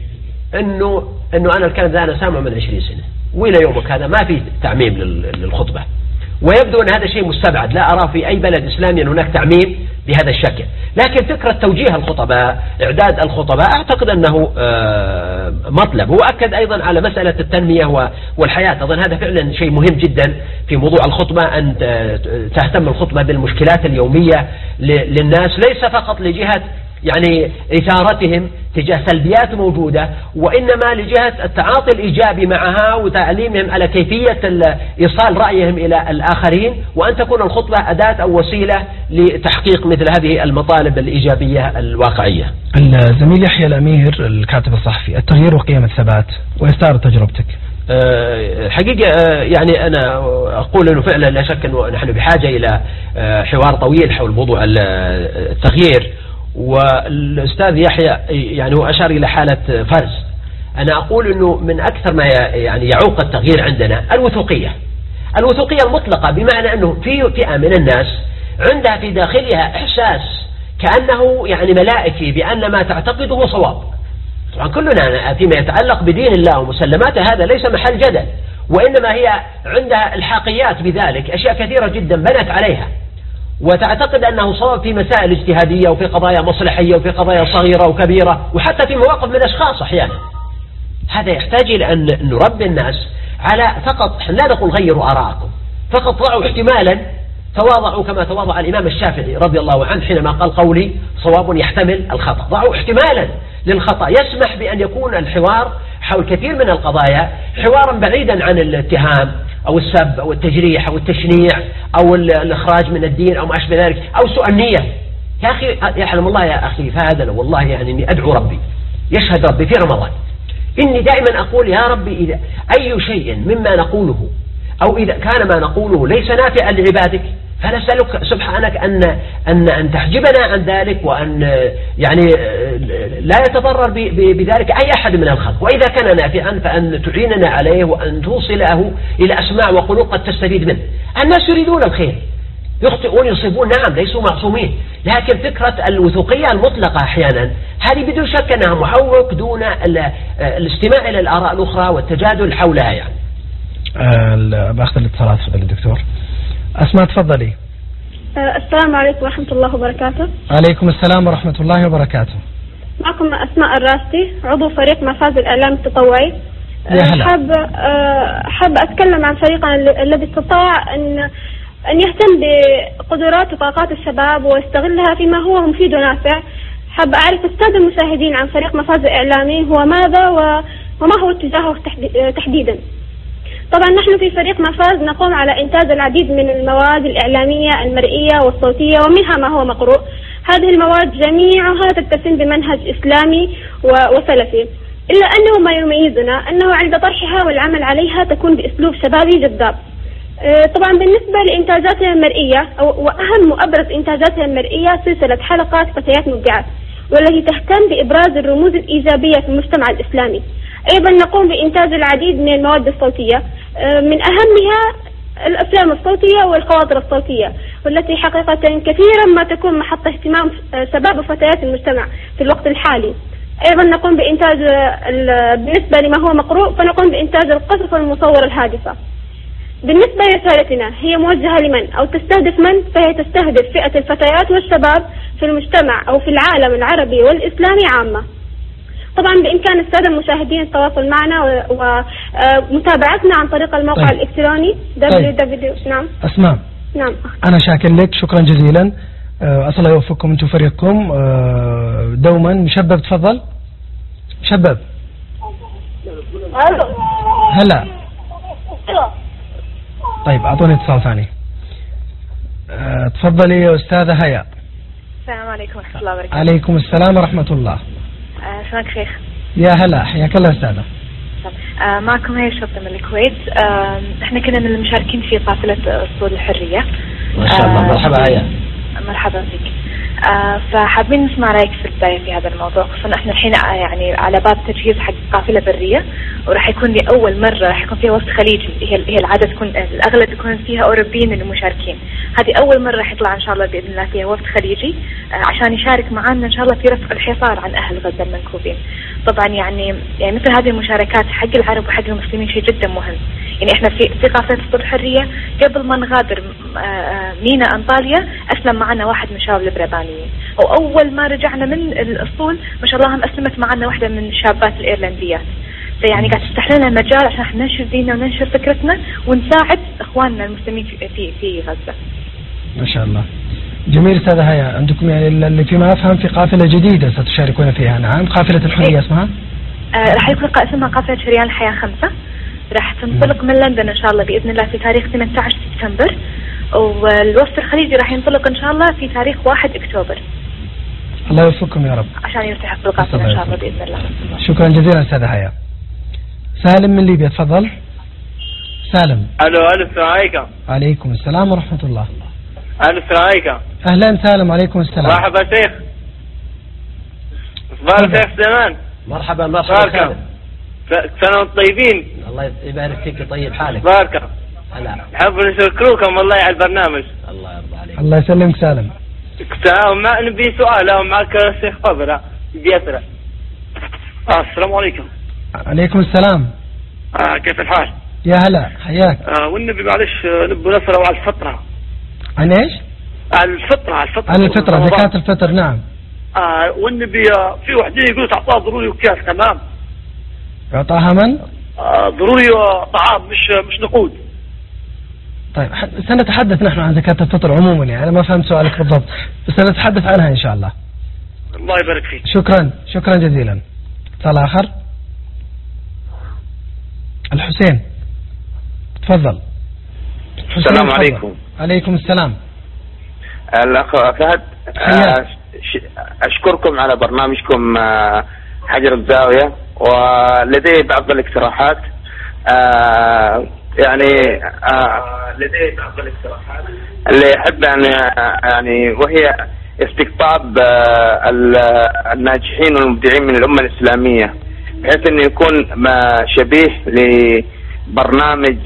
أنه أنه أنا الكلام ذا أنا سامع من عشرين سنة وإلى يومك هذا ما في تعميم للخطبة، ويبدو أن هذا شيء مستبعد، لا أرى في أي بلد إسلامي أن هناك تعميم بهذا الشكل. لكن فكرة توجيه الخطباء، إعداد الخطباء، أعتقد أنه مطلب. وأكد أيضا على مسألة التنمية والحياة، أظن هذا فعلا شيء مهم جدا في موضوع الخطبة، أن تهتم الخطبة بالمشكلات اليومية للناس، ليس فقط لجهة يعني إثارتهم تجاه سلبيات موجودة، وإنما لجهة التعاطي الإيجابي معها وتعليمهم على كيفية إيصال رأيهم إلى الآخرين، وأن تكون الخطبة أداة أو وسيلة لتحقيق مثل هذه المطالب الإيجابية الواقعية. الزميل يحيى الأمير الكاتب الصحفي، التغيير وقيم الثبات وإصدار تجربتك. حقيقة يعني أنا أقول أنه فعلا لا شك أنه نحن بحاجة إلى حوار طويل حول موضوع التغيير. والأستاذ يحيى يعني هو أشار إلى حالة فرز أنا أقول أنه من أكثر ما يعني يعوق التغيير عندنا الوثوقية الوثوقية المطلقة، بمعنى أنه في فئة من الناس عندها في داخلها إحساس كأنه يعني ملائكي بأن ما تعتقده صواب. طبعا كلنا فيما يتعلق بدين الله ومسلماته هذا ليس محل جدل، وإنما هي عندها الحاقيات بذلك، أشياء كثيرة جدا بنت عليها وتعتقد أنه صواب في مسائل اجتهادية وفي قضايا مصلحية وفي قضايا صغيرة وكبيرة وحتى في مواقف من أشخاص أحيانا. هذا يحتاج إلى أن نربي الناس على فقط، لا نقول غيروا آراءكم، فقط ضعوا احتمالا، تواضعوا كما تواضع الإمام الشافعي رضي الله عنه حينما قال قولي صواب يحتمل الخطأ. ضعوا احتمالا للخطأ يسمح بأن يكون الحوار حول كثير من القضايا حوارا بعيدا عن الاتهام أو السب أو التجريح أو التشنيع أو الإخراج من الدين أو ما أشبه ذلك أو سوء النية. يا أخي يحلم الله يا أخي فهذا والله يعني إني أدعو ربي، يشهد ربي في رمضان إني دائما أقول يا ربي إذا أي شيء مما نقوله أو إذا كان ما نقوله ليس نافعا لعبادك فنسألك سبحانك أن أن أن تحجبنا عن ذلك، وأن يعني لا يتضرر بذلك أي أحد من الخلق، وإذا كان نافعا فأن تعيننا عليه وأن توصله إلى أسماع وقلوب قد تستفيد منه. الناس يريدون الخير، يخطئون يصيبون، نعم ليسوا معصومين، لكن فكرة الوثوقية المطلقة أحيانا هذه بدون شك أنها محوك دون الاستماع إلى الآراء الأخرى والتجادل حولها. يعني أه بأخذ الاتصالات فضل الدكتور. أسماء تفضلي. السلام عليكم ورحمة الله وبركاته. عليكم السلام ورحمة الله وبركاته. معكم أسماء الراشدي، عضو فريق مفاز الإعلام التطوعي. حاب حاب أتكلم عن فريقنا الذي استطاع أن أن يهتم بقدرات وطاقات الشباب ويستغلها فيما هو مفيد ونافع. حاب أعرف السادة المشاهدين عن فريق مفاز الإعلامي هو ماذا وما هو اتجاهه تحديدا. طبعا نحن في فريق مفاز نقوم على إنتاج العديد من المواد الإعلامية المرئية والصوتية ومنها ما هو مقروء. هذه المواد جميعها تتسم بمنهج إسلامي وسلفي، إلا أنه ما يميزنا أنه عند طرحها والعمل عليها تكون بأسلوب شبابي جذاب. طبعا بالنسبة لإنتاجاتها المرئية وأهم وأبرز إنتاجاتها المرئية سلسلة حلقات فتيات مبدعات، والتي تهتم بإبراز الرموز الإيجابية في المجتمع الإسلامي. أيضا نقوم بإنتاج العديد من المواد الصوتية، من أهمها الأفلام الصوتية والخواطر الصوتية، والتي حقيقة كثيرا ما تكون محط اهتمام شباب وفتيات المجتمع في الوقت الحالي. أيضا نقوم بإنتاج بالنسبة لما هو مقروء فنقوم بإنتاج القصص المصورة الهادفة. بالنسبة لرسالتنا هي موجهة لمن أو تستهدف من؟ فهي تستهدف فئة الفتيات والشباب في المجتمع أو في العالم العربي والإسلامي عامة. طبعا بإمكان السادة المشاهدين التواصل معنا ومتابعتنا عن طريق الموقع طيب. الإلكتروني دبليو دبليو. نعم أسماء. نعم أنا شاكر لك، شكرا جزيلا. أصلا الله يوفقكم أنتم فريقكم دوما. مشبب تفضل. مشبب. هلا. طيب أعطوني اتصال ثاني. تفضلي يا أستاذة هيا. السلام عليكم ورحمة الله وبركاته. عليكم السلام ورحمة الله. شلونك شيخ؟ يا هلا، حياك الله أستاذة. آه معكم هي شرطة من الكويت. آه احنا كنا من المشاركين في قافلة أسطول الحرية. ما شاء الله. آه مرحبا هيا. مرحبا فيك. آه فحابين نسمع رأيك في البداية في هذا الموضوع، خصوصا احنا الحين يعني على باب تجهيز حق قافلة برية، وراح يكون لأول مرة راح يكون فيها وفد خليجي. هي هي العادة تكون الأغلب يكون فيها أوروبيين من المشاركين. هذه أول مرة راح يطلع إن شاء الله بإذن الله فيها وفد خليجي آه عشان يشارك معنا إن شاء الله في رفع الحصار عن أهل غزة المنكوبين. طبعا يعني يعني مثل هذه المشاركات حق العرب وحق المسلمين شيء جدا مهم. يعني احنا في في قافلة أسطول الحرية قبل ما نغادر ميناء أنطاليا أسلم معنا واحد من شباب البريطانيين، وأول ما رجعنا من الأسطول ما شاء الله هم أسلمت معنا واحدة من الشابات الإيرلنديات. فيعني قاعد تفتح لنا مجال عشان احنا ننشر ديننا وننشر فكرتنا ونساعد إخواننا المسلمين في في, في غزة. ما شاء الله. جميل أستاذ هيا. عندكم يعني اللي فيما أفهم في قافلة جديدة ستشاركون فيها. نعم. قافلة الحرية اسمها؟ آه راح يكون اسمها قافلة شريان الحياة خمسة. راح تنطلق من لندن إن شاء الله بإذن الله في تاريخ ثمانية عشر سبتمبر، والوفد الخليجي راح ينطلق إن شاء الله في تاريخ واحد أكتوبر. الله يوفقكم يا رب. عشان يرتاح في القافلة إن شاء الله بإذن الله. شكرا جزيلا أستاذ هيا. سالم من ليبيا تفضل. سالم. ألو ألو السلام عليكم. عليكم السلام ورحمة الله. ألو السلام عليكم. أهلا سالم. عليكم السلام. مرحبا شيخ. أخبار شيخ سليمان. مرحبا مرحبا سالم. سنة وانتم طيبين. الله يبارك فيك. طيب حالك؟ بارك. هلا. حاب نشكركم والله على البرنامج. الله يرضى عليك. الله يسلمك سالم. ما نبي سؤال معك الشيخ فضل بدي أسأل. آه السلام عليكم. عليكم السلام. آه كيف الحال؟ يا هلا حياك. آه والنبي معلش نبي نسأل على الفطرة. عن ايش؟ على الفطرة على الفطرة. على الفطرة زكاة الفطر. نعم. آه والنبي في وحدين يقول تعطاها ضروري وكاس. تمام. يعطاها من؟ آه ضروري طعام مش مش نقود. طيب سنتحدث نحن عن زكاة الفطر عموما، يعني أنا ما فهمت سؤالك بالضبط، بس سنتحدث عنها إن شاء الله. الله يبارك فيك. شكرا شكرا جزيلا. اتصال آخر. الحسين تفضل. السلام عليكم. عليكم السلام. الأخ فهد أشكركم على برنامجكم حجر الزاوية، ولدي بعض الاقتراحات. يعني لدي بعض الاقتراحات اللي أحب أن يعني وهي استقطاب الناجحين والمبدعين من الأمة الإسلامية، بحيث أنه يكون شبيه لبرنامج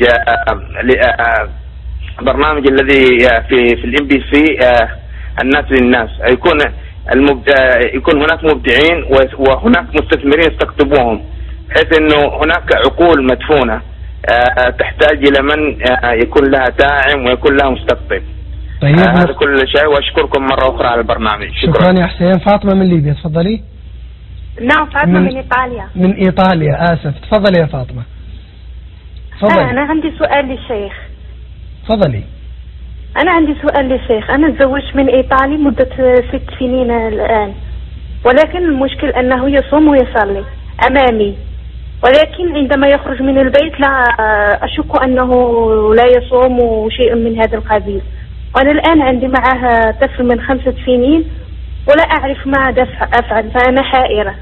برنامج الذي في في الام بي سي الناس للناس. يكون المبدع يكون هناك مبدعين وهناك مستثمرين يستقطبوهم، بحيث انه هناك عقول مدفونة تحتاج الى من يكون لها داعم ويكون لها مستقطب. طيب هذا كل شيء، واشكركم مرة اخرى على البرنامج. شكرا, شكرا يا حسين. فاطمة من ليبيا تفضلي. نعم فاطمة من, من إيطاليا. من إيطاليا آسف. تفضلي يا فاطمة. تفضلي. آه أنا عندي سؤال للشيخ. تفضلي. أنا عندي سؤال للشيخ. أنا تزوجت من إيطالي مدة ست سنين الآن، ولكن المشكل أنه يصوم ويصلي أمامي، ولكن عندما يخرج من البيت لا أشك أنه لا يصوم شيء من هذا القبيل. وأنا الآن عندي معه طفل من خمسة سنين ولا أعرف ماذا أفعل، فأنا حائرة.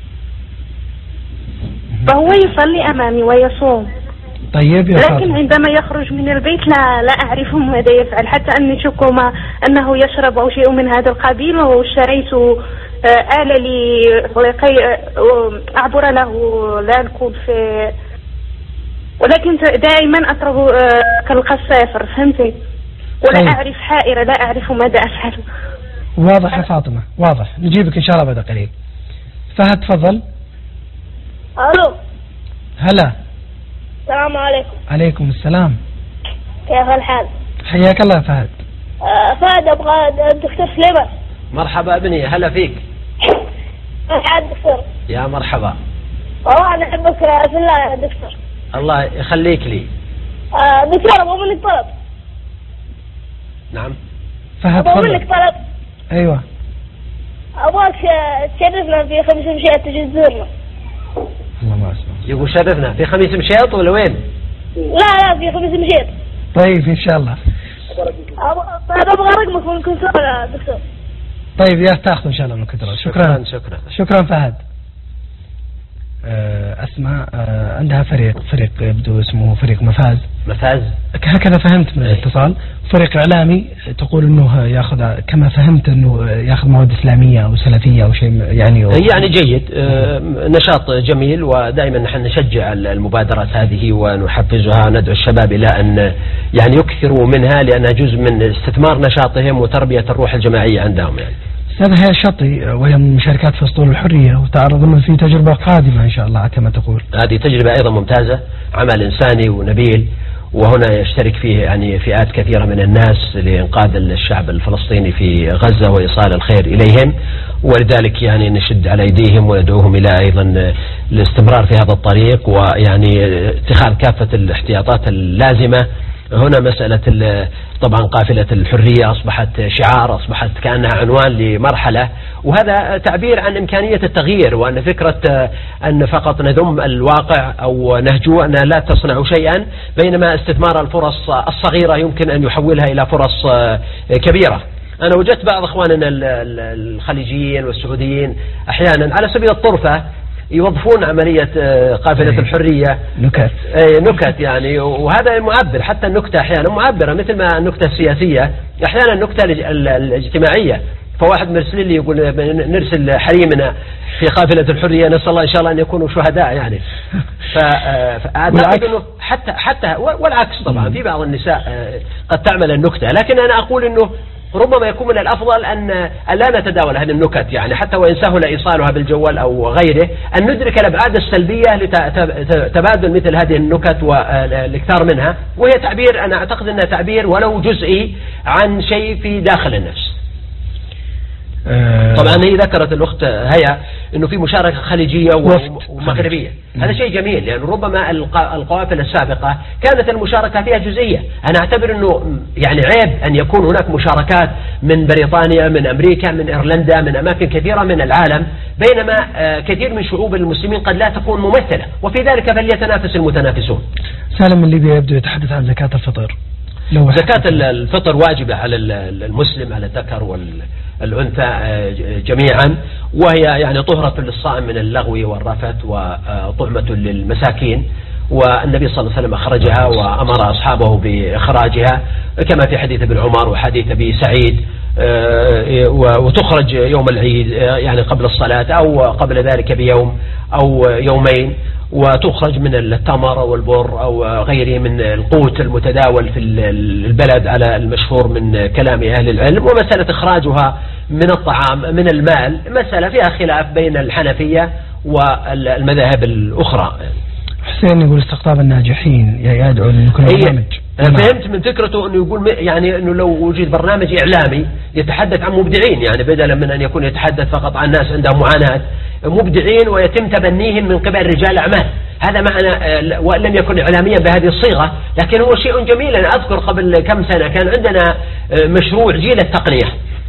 فهو يصلي أمامي ويصوم، طيب يا لكن عندما يخرج من البيت لا لا أعرف ماذا يفعل، حتى أني شك ما أنه يشرب أو شيء من هذا القبيل، واشتريت آلة لكي أعبر له الألكول في، ولكن دائما أطرب كالقصافر فهمتي، ولا طيب. أعرف حائرة لا أعرف ماذا أفعل. واضح يا فاطمة واضح. نجيبك إن شاء الله بعد قليل. فهد تفضل. ألو. هلا. السلام عليكم. عليكم السلام. كيف الحال؟ حياك الله يا فهد. آه فهد أبغى الدكتور سليمان. مرحبا ابني، هلا فيك. مرحبا دكتور. يا مرحبا. والله أنا أحبك في الله يا دكتور. الله يخليك لي. آه دكتور أبغى منك طلب. نعم. فهد أبغى منك طلب. أيوة. أبغاك تشرفنا في خميس مشيط تجي تزورنا. الله ما أسمع. يقول شرفنا في خميس مشيط ولا وين؟ لا لا في خميس مشيط. طيب إن شاء الله. طيب أبغى رقمك من الكنترول يا دكتور. طيب يا تاخذ إن شاء الله من الكنترول. شكرا شكرا شكرا فهد. أسماء عندها فريق فريق يبدو اسمه فريق مفاز. مفاز هكذا فهمت من الاتصال. فريق إعلامي تقول إنه يأخذ، كما فهمت إنه يأخذ مواد إسلامية أو سلفية أو شيء يعني. يعني جيد، نشاط جميل، ودائما نحن نشجع المبادرات هذه ونحفزها، ندعو الشباب إلى أن يعني يكثروا منها، لأنها جزء من استثمار نشاطهم وتربية الروح الجماعية عندهم يعني. هذا هي الشطي وهي من مشاركات في اسطول الحرية، وتعرض لنا في تجربة قادمة إن شاء الله كما تقول. هذه تجربة أيضا ممتازة، عمل إنساني ونبيل، وهنا يشترك فيه يعني فئات كثيرة من الناس لإنقاذ الشعب الفلسطيني في غزة وإيصال الخير إليهم، ولذلك يعني نشد على أيديهم وندعوهم إلى أيضا الاستمرار في هذا الطريق، ويعني اتخاذ كافة الاحتياطات اللازمة. هنا مسألة طبعا قافلة الحرية أصبحت شعار، أصبحت كأنها عنوان لمرحلة، وهذا تعبير عن إمكانية التغيير، وأن فكرة أن فقط نذم الواقع أو نهجو أن لا تصنع شيئا، بينما استثمار الفرص الصغيرة يمكن أن يحولها إلى فرص كبيرة. أنا وجدت بعض إخواننا الخليجيين والسعوديين أحيانا على سبيل الطرفة يوظفون عملية قافلة الحرية نكت نكت يعني، وهذا معبر، حتى النكتة أحيانا معبرة، مثل ما النكتة السياسية أحيانا النكتة الاجتماعية فواحد مرسل لي يقول نرسل حريمنا في قافلة الحرية نسأل الله إن شاء الله أن يكونوا شهداء يعني. فأعتقد أنه حتى حتى والعكس طبعا في بعض النساء قد تعمل النكتة، لكن أنا أقول أنه ربما يكون من الأفضل أن لا نتداول هذه النكت يعني حتى وإن سهل إيصالها بالجوال أو غيره، أن ندرك الأبعاد السلبية لتبادل مثل هذه النكت والاكثار منها، وهي تعبير أنا أعتقد أنها تعبير ولو جزئي عن شيء في داخل النفس. طبعا هي ذكرت الأخت هيا أنه في مشاركة خليجية ومغربية، هذا شيء جميل لأن يعني ربما القوافل السابقة كانت المشاركة فيها جزئية. أنا أعتبر أنه يعني عيب أن يكون هناك مشاركات من بريطانيا من أمريكا من إيرلندا من أماكن كثيرة من العالم، بينما كثير من شعوب المسلمين قد لا تكون ممثلة، وفي ذلك فليتنافس المتنافسون. سالم من ليبيا يبدو يتحدث عن زكاة الفطر. لو زكاة الفطر واجبة على المسلم على الذكر والأنثى جميعا، وهي يعني طهرة للصائم من اللغو والرفث وطعمة للمساكين، والنبي صلى الله عليه وسلم أخرجها وأمر أصحابه بإخراجها كما في حديث ابن عمر وحديث أبي سعيد، وتخرج يوم العيد يعني قبل الصلاة أو قبل ذلك بيوم أو يومين، وتخرج من التمر أو البر أو غيره من القوت المتداول في البلد على المشهور من كلام أهل العلم. ومسألة إخراجها من الطعام من المال مسألة فيها خلاف بين الحنفية والمذاهب الأخرى. حسين يقول استقطاب الناجحين يدعو لكل برنامج. فهمت من فكرته أنه يقول يعني أنه لو وجد برنامج إعلامي يتحدث عن مبدعين، يعني بدلا من أن يكون يتحدث فقط عن ناس عندهم معاناة، مبدعين ويتم تبنيهم من قبل رجال أعمال، هذا معنى وإن لم يكن إعلاميا بهذه الصيغة، لكن هو شيء جميل. أنا أذكر قبل كم سنة كان عندنا مشروع جيل التقنية،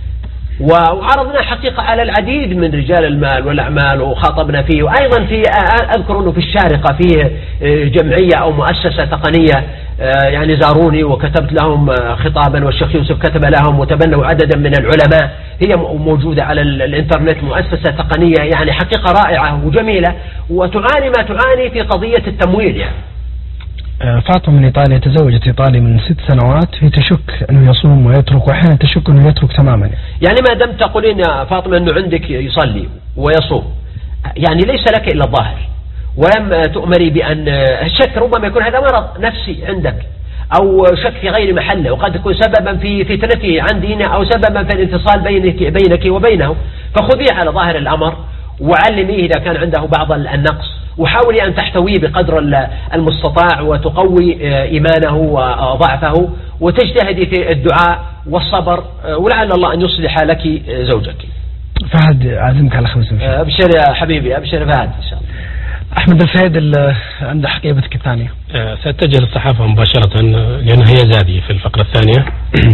وعرضنا حقيقة على العديد من رجال المال والأعمال وخاطبنا فيه، وأيضا في أذكر أنه في الشارقة فيه جمعية أو مؤسسة تقنية يعني زاروني وكتبت لهم خطابا والشيخ يوسف كتب لهم وتبنوا عددا من العلماء، هي موجودة على الانترنت مؤسسة تقنية يعني حقيقة رائعة وجميلة وتعاني ما تعاني في قضية التمويل يعني. فاطمة من إيطاليا تزوجت إيطالي من ست سنوات، هي تشك أنه يصوم ويترك وأحيانا تشك أنه يترك تماما. يعني ما دام تقولين يا فاطمة أنه عندك يصلي ويصوم يعني ليس لك إلا الظاهر، ولم تؤمري بأن الشك ربما يكون هذا مرض نفسي عندك أو شك في غير محله، وقد يكون سببا في فتنته عن دينه أو سببا في الانفصال بينك, بينك وبينه، فخذيه على ظاهر الأمر وعلميه إذا كان عنده بعض النقص، وحاولي أن تحتويه بقدر المستطاع وتقوي إيمانه وضعفه، وتجتهدي في الدعاء والصبر، ولعل الله أن يصلح لك زوجك. فهد عازمك على خمس مشاهد. أبشر يا حبيبي، أبشر يا فهد إن شاء الله. أحمد الفهيد عند حقيبتك الثانية. سأتجه للصحافة مباشرة لأنها هي زادي في الفقرة الثانية.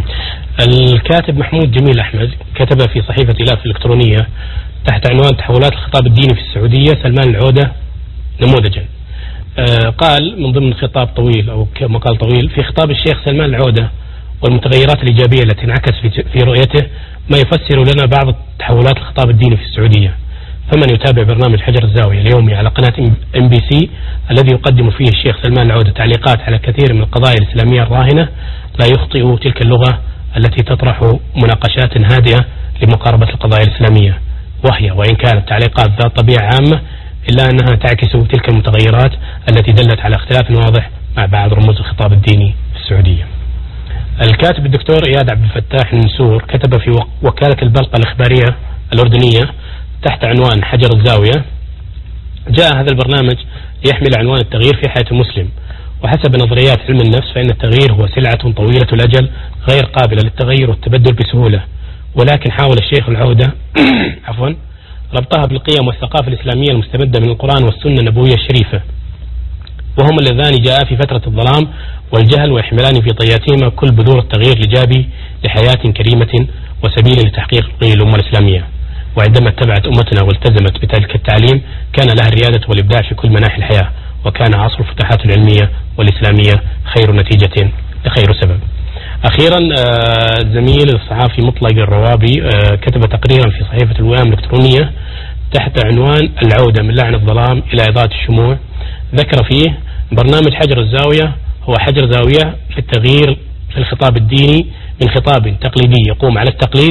الكاتب محمود جميل أحمد كتب في صحيفة إلاف الإلكترونية تحت عنوان تحولات الخطاب الديني في السعودية سلمان العودة نموذجا. قال من ضمن خطاب طويل أو مقال طويل في خطاب الشيخ سلمان العودة والمتغيرات الإيجابية التي انعكس في رؤيته ما يفسر لنا بعض تحولات الخطاب الديني في السعودية. فمن يتابع برنامج حجر الزاوية اليومي على قناة ام بي سي الذي يقدم فيه الشيخ سلمان العودة تعليقات على كثير من القضايا الإسلامية الراهنة لا يخطئ تلك اللغة التي تطرح مناقشات هادئة لمقاربة القضايا الإسلامية، وهي وإن كانت تعليقات ذات طبيعة عامة إلا أنها تعكس تلك المتغيرات التي دلت على اختلاف واضح مع بعض رموز الخطاب الديني في السعودية. الكاتب الدكتور إياد عبد الفتاح النسور كتب في وكالة البلقة الإخبارية الأردنية تحت عنوان حجر الزاوية: جاء هذا البرنامج ليحمل عنوان التغيير في حياة المسلم، وحسب نظريات علم النفس فإن التغيير هو سلعة طويلة الأجل غير قابلة للتغير والتبدل بسهولة، ولكن حاول الشيخ العودة عفوا ربطها بالقيم والثقافة الإسلامية المستمدة من القرآن والسنة النبوية الشريفة، وهم اللذان جاء في فترة الظلام والجهل ويحملان في طياتهما كل بذور التغيير الإيجابي لحياة كريمة وسبيل لتحقيق رؤية الأمة الإسلامية. وعندما اتبعت أمتنا والتزمت بتلك التعليم كان لها الريادة والإبداع في كل مناحي الحياة، وكان عصر الفتوحات العلمية والإسلامية خير نتيجة لخير سبب. أخيرا الزميل الصحافي مطلق الروابي كتب تقريرا في صحيفة الوئام الإلكترونية تحت عنوان العودة من لعن الظلام إلى إضاءة الشموع. ذكر فيه برنامج حجر الزاوية هو حجر زاوية في التغيير في الخطاب الديني من خطاب تقليدي يقوم على التقليد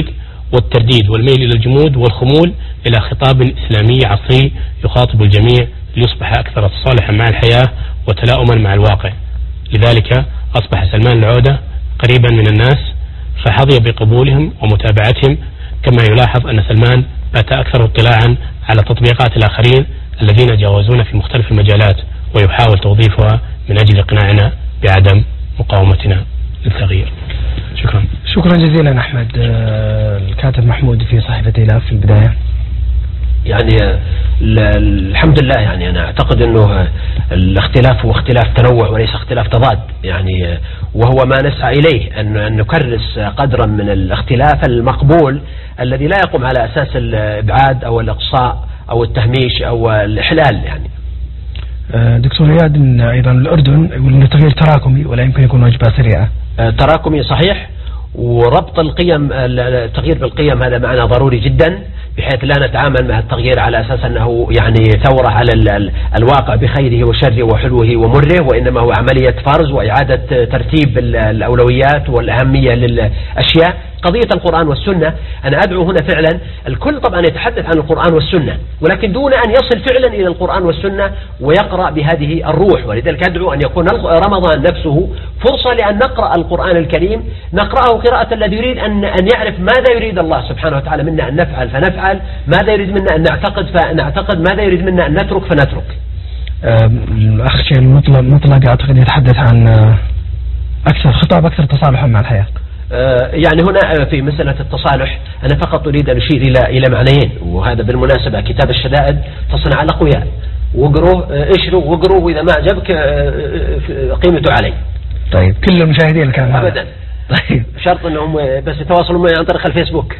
والترديد والميل إلى الجمود والخمول إلى خطاب إسلامي عصري يخاطب الجميع ليصبح أكثر تصالحا مع الحياة وتلاؤما مع الواقع. لذلك أصبح سلمان العودة قريبا من الناس فحظي بقبولهم ومتابعتهم، كما يلاحظ أن سلمان بات أكثر اطلاعا على تطبيقات الآخرين الذين جاوزون في مختلف المجالات ويحاول توظيفها من أجل إقناعنا بعدم مقاومتنا للتغيير. شكرا. شكرا جزيلا أحمد. الكاتب محمود في صحيفة إلاف في البداية. يعني الحمد لله، يعني أنا أعتقد أنه الاختلاف هو اختلاف تنوع وليس اختلاف تضاد، يعني وهو ما نسعى إليه أن نكرس قدرا من الاختلاف المقبول الذي لا يقوم على أساس الإبعاد أو الإقصاء أو التهميش أو الإحلال. يعني دكتور رياض أيضا الأردن يقول أن التغيير تراكمي ولا يمكن يكون وجبة سريعة. تراكمي صحيح، وربط القيم التغيير بالقيم هذا معنى ضروري جدا، بحيث لا نتعامل مع التغيير على أساس أنه يعني ثورة على الواقع بخيره وشره وحلوه ومره، وإنما هو عملية فرز وإعادة ترتيب الأولويات والأهمية للأشياء. قضية القرآن والسنة أنا أدعو هنا فعلا الكل طبعا يتحدث عن القرآن والسنة، ولكن دون أن يصل فعلا إلى القرآن والسنة ويقرأ بهذه الروح. ولذلك أدعو أن يكون رمضان نفسه فرصة لأن نقرأ القرآن الكريم، نقرأه قراءة الذي يريد أن أن يعرف ماذا يريد الله سبحانه وتعالى منا أن نفعل فنفعل، ماذا يريد منا أن نعتقد فنعتقد، ماذا يريد منا أن نترك فنترك. الأخ شيء المطلق مطلق أعتقد يتحدث عن أكثر خطاب أكثر تصالحا مع الحياة. يعني هنا في مسألة التصالح أنا فقط أريد أن أشير إلى إلى معنيين، وهذا بالمناسبة كتاب الشدائد تصنع الأقوياء، وقروه اشروا وقروه، وإذا ما عجبك قيمته علي. طيب كل المشاهدين كان أبدا. طيب شرط أنهم بس يتواصلوا معي عن طريق الفيسبوك.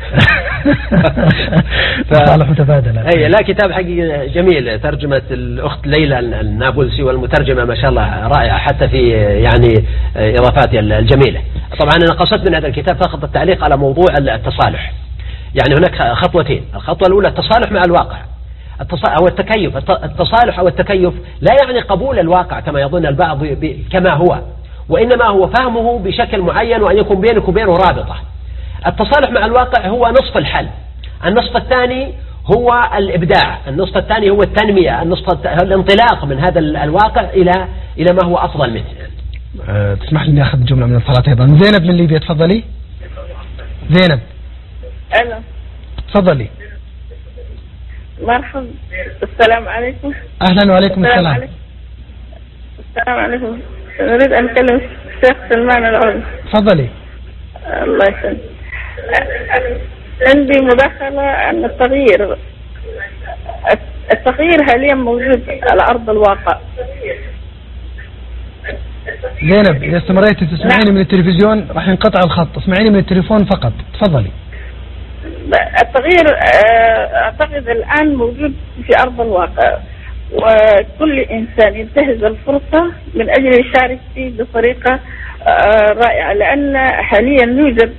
تصالح متبادل. أي لا، كتاب حقيقي جميل، ترجمة الأخت ليلى النابلسي، والمترجمة ما شاء الله رائعة حتى في يعني إضافاتها الجميلة. طبعا أنا قصدت من هذا الكتاب فقط التعليق على موضوع التصالح. يعني هناك خطوتين، الخطوة الأولى التصالح مع الواقع أو التكيف. التصالح أو التكيف لا يعني قبول الواقع كما يظن البعض كما هو، وإنما هو فهمه بشكل معين وأن يكون بينك وبينه رابطة. التصالح مع الواقع هو نصف الحل، النصف الثاني هو الإبداع، النصف الثاني هو التنمية، النصف الانطلاق من هذا الواقع إلى إلى ما هو أفضل منه. أه تسمح لي أخذ جملة من الصلاة أيضا. زينب من ليبيا تفضلي. زينب. ألو. تفضلي. مرحبا. السلام عليكم. أهلا وعليكم السلام. السلام عليكم. السلام عليكم. أريد أن أكلم الشيخ سلمان العودة. تفضلي. الله يسلمك. عندي مداخلة عن التغيير. التغيير حاليا موجود على أرض الواقع. زينب إذا استمريت تسمعيني من التلفزيون راح ينقطع الخط، اسمعيني من التليفون فقط. تفضلي. التغيير أعتقد الآن موجود في أرض الواقع، وكل إنسان ينتهز الفرصة من أجل يشارك فيه بطريقة رائعة، لأن حاليا يوجد